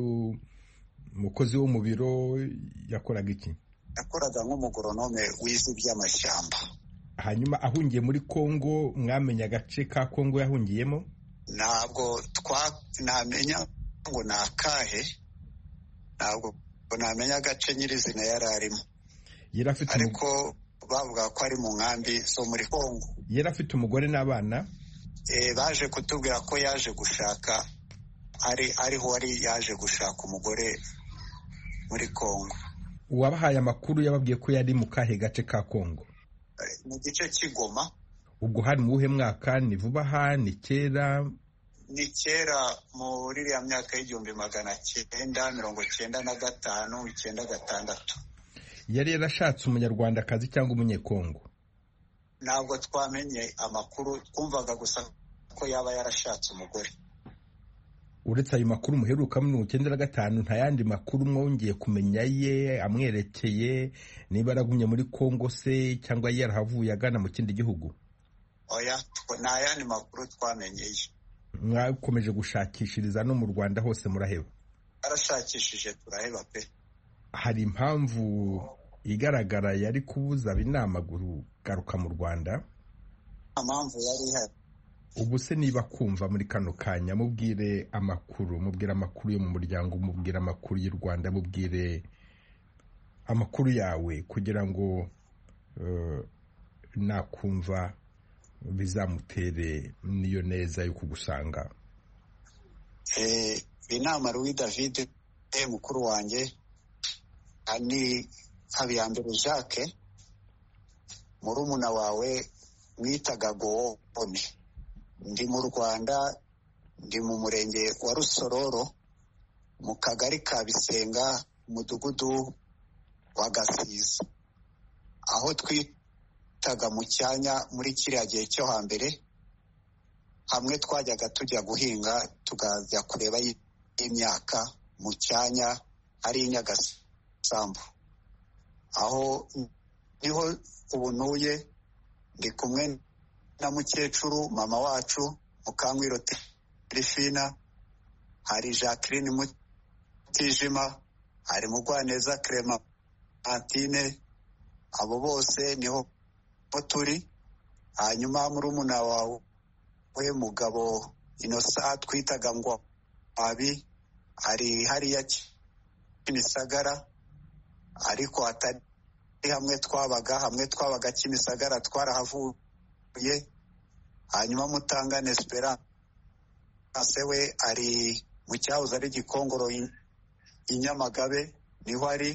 umukozi wo mu biro, yakoraga iki? Yakoraga nk'umugoronome wize by'amashyamba. Hanyuma ahungiye muri Kongo, mwamenya agace ka Kongo yahungiyemo? Ntabwo twa namenya ngo nakahe, ntabwo namenya agace nyirizina yararimo. Yarafite ariko bavuga ko ari mu nkambi zo muri Kongo. Yarafite umugore n'abana? Eh, baje kutubwira ko yaje gushaka, ari ariho wari yaje gushaka umugore muri Kongo. Uwabahaye amakuru yababwiye ko yari mu kahe gace ka Kongo? Mu gice cy'Igoma. Ubwo hari mu buhe mwaka? Ni vuba ha? Ni kera? Ni kera muri iriya myaka y'igihumbi magana cyenda mirongo cyenda na gatanu icyenda gatandatu. Yari yarashatse umunyarwandakazi cyangwa umunyekongo? Ntabwo twamenye amakuru, twumvaga gusa ko yaba yarashatse umugore. Uretse ayo makuru muheruka mu icyenda na gatanu, nta yandi makuru mwongeye kumenya ye amwerekeye, niba aragumye muri Kongo se cyangwa yarahavuye agana mu kindi gihugu? Oya, nta yandi makuru twamenyeye. Mwakomeje gushakishiriza no mu Rwanda hose muraheba? Arashakishije turaheba pe. Hari impamvu igaragara yari kubuza Binama garuka mu Rwanda? Impamvu yari ihari. Ubu se niba kumva muri kano kanya, mubwire amakuru, mubwire amakuru yo mu muryango, mubwire amakuru y'u Rwanda, mubwire amakuru yawe kugira ngo uh, nakumva bizamutere niyo neza yo kugusanga. Eh, Binama Louis David mukuru wanjye, ani Habiyambere Jacques murumuna wawe mwitaga Gowone. Ndi mu Rwanda, ndi mu murenge wa Rusororo mu kagari ka Bisenga, umudugudu wa Gasiza, aho twitaga mu cyanya muri kiriya gihe cyo hambere. Hamwe twajyaga tujya guhinga tukajya kureba imyaka mu cyanya ari Nyagasambu. Aho niho ubu ntuye, ndi kumwe na mukecuru mama wacu Mukankwiro Trifina, hari Jacqueline Mutijima, hari Mugwaneza Clementine. Abo bose niho turi. Hanyuma murumuna wawe we Mugabo Innocent twitaga ngo abi, ari hariya Kimisagara, ariko atari hamwe twabaga hamwe twabaga Kimisagara twarahavuye. Hanyuma Mutangane Esperance we ari mu cyahoze ari Gikongoro Inyamagabe, niho ari.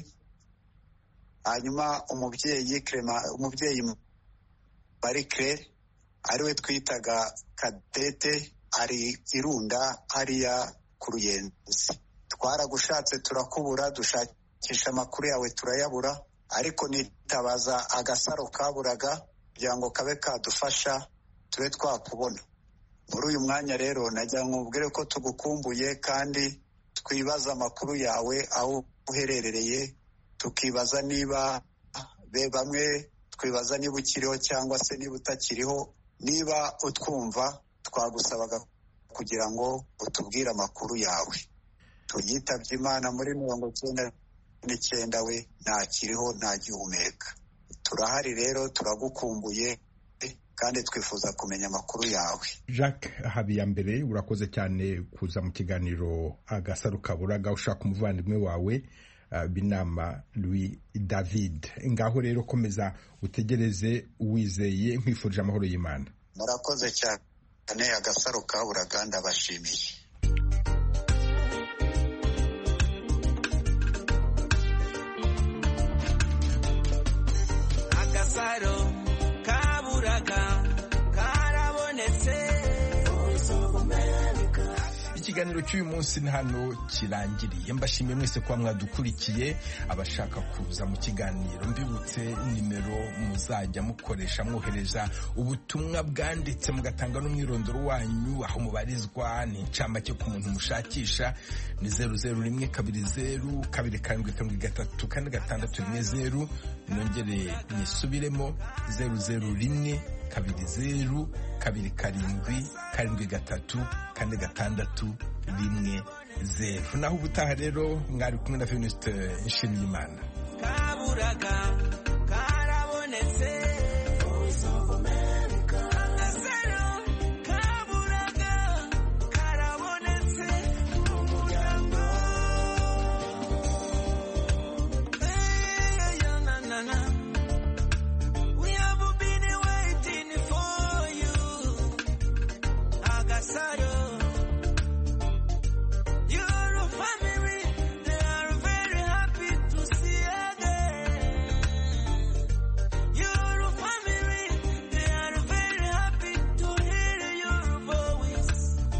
Hanyuma umubyeyi Clement umubyeyi Marie Claire ariwe twitaga Kadete, ari Irunda hariya ku Ruyenzi. Twaragushatse turakubura, dushakisha amakuru yawe turayabura, ariko nitabaza Agasaro Kaburaga kugira ngo kabe kadufasha tube twakubona. Muri uyu mwanya rero najya nkubwire ko tugukumbuye, kandi twibaza amakuru yawe aho uherereye, tukibaza niba be bamwe twibaza niba ukiriho cyangwa se niba utakiriho. Niba utwumva twagusabaga kugira ngo utubwire amakuru yawe. Tuyitabye Imana muri mirongo icyenda n'icyenda, we ntakiriho ntagihumeka. Turahari rero, turagukumbuye kandi twifuza kumenya amakuru yawe. Jacques Habiyambere, urakoze cyane kuza mu kiganiro Agasaro Kaburaga ushaka umuvandimwe wawe Binama Louis David. Ngaho rero komeza utegereze uwizeye, nkwifurije amahoro y'Imana. Murakoze cyane. Agasaro Kaburaga ndabashimiye. Agasaro Kaburaga karabonetse. Ikiganiro cy'uyu munsi ni hano kirangiriye. Mbashimiye mwese kuba mwadukurikiye. Abashaka kuza mu kiganiro, mbibutse nimero muzajya mukoresha mwohereza ubutumwa bwanditse, mugatanga n'umwirondoro wanyu, aho mubarizwa, ni incamake ku muntu mushakisha. Ni zeru zeru rimwe kabiri zeru kabiri karindwi karindwi gatatu kane gatandatu rimwe zeru. Nongere nisubiremo, zeru zeru rimwe kabiri zeru kabiri karindwi karindwi gatatu kane gatandatu rimwe zeru. Naho ubutaha rero mwari kumwe na Venuste Nshimiyimana. Kaburaga karabonetse.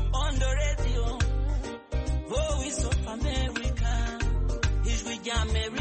America, ijwi rya America.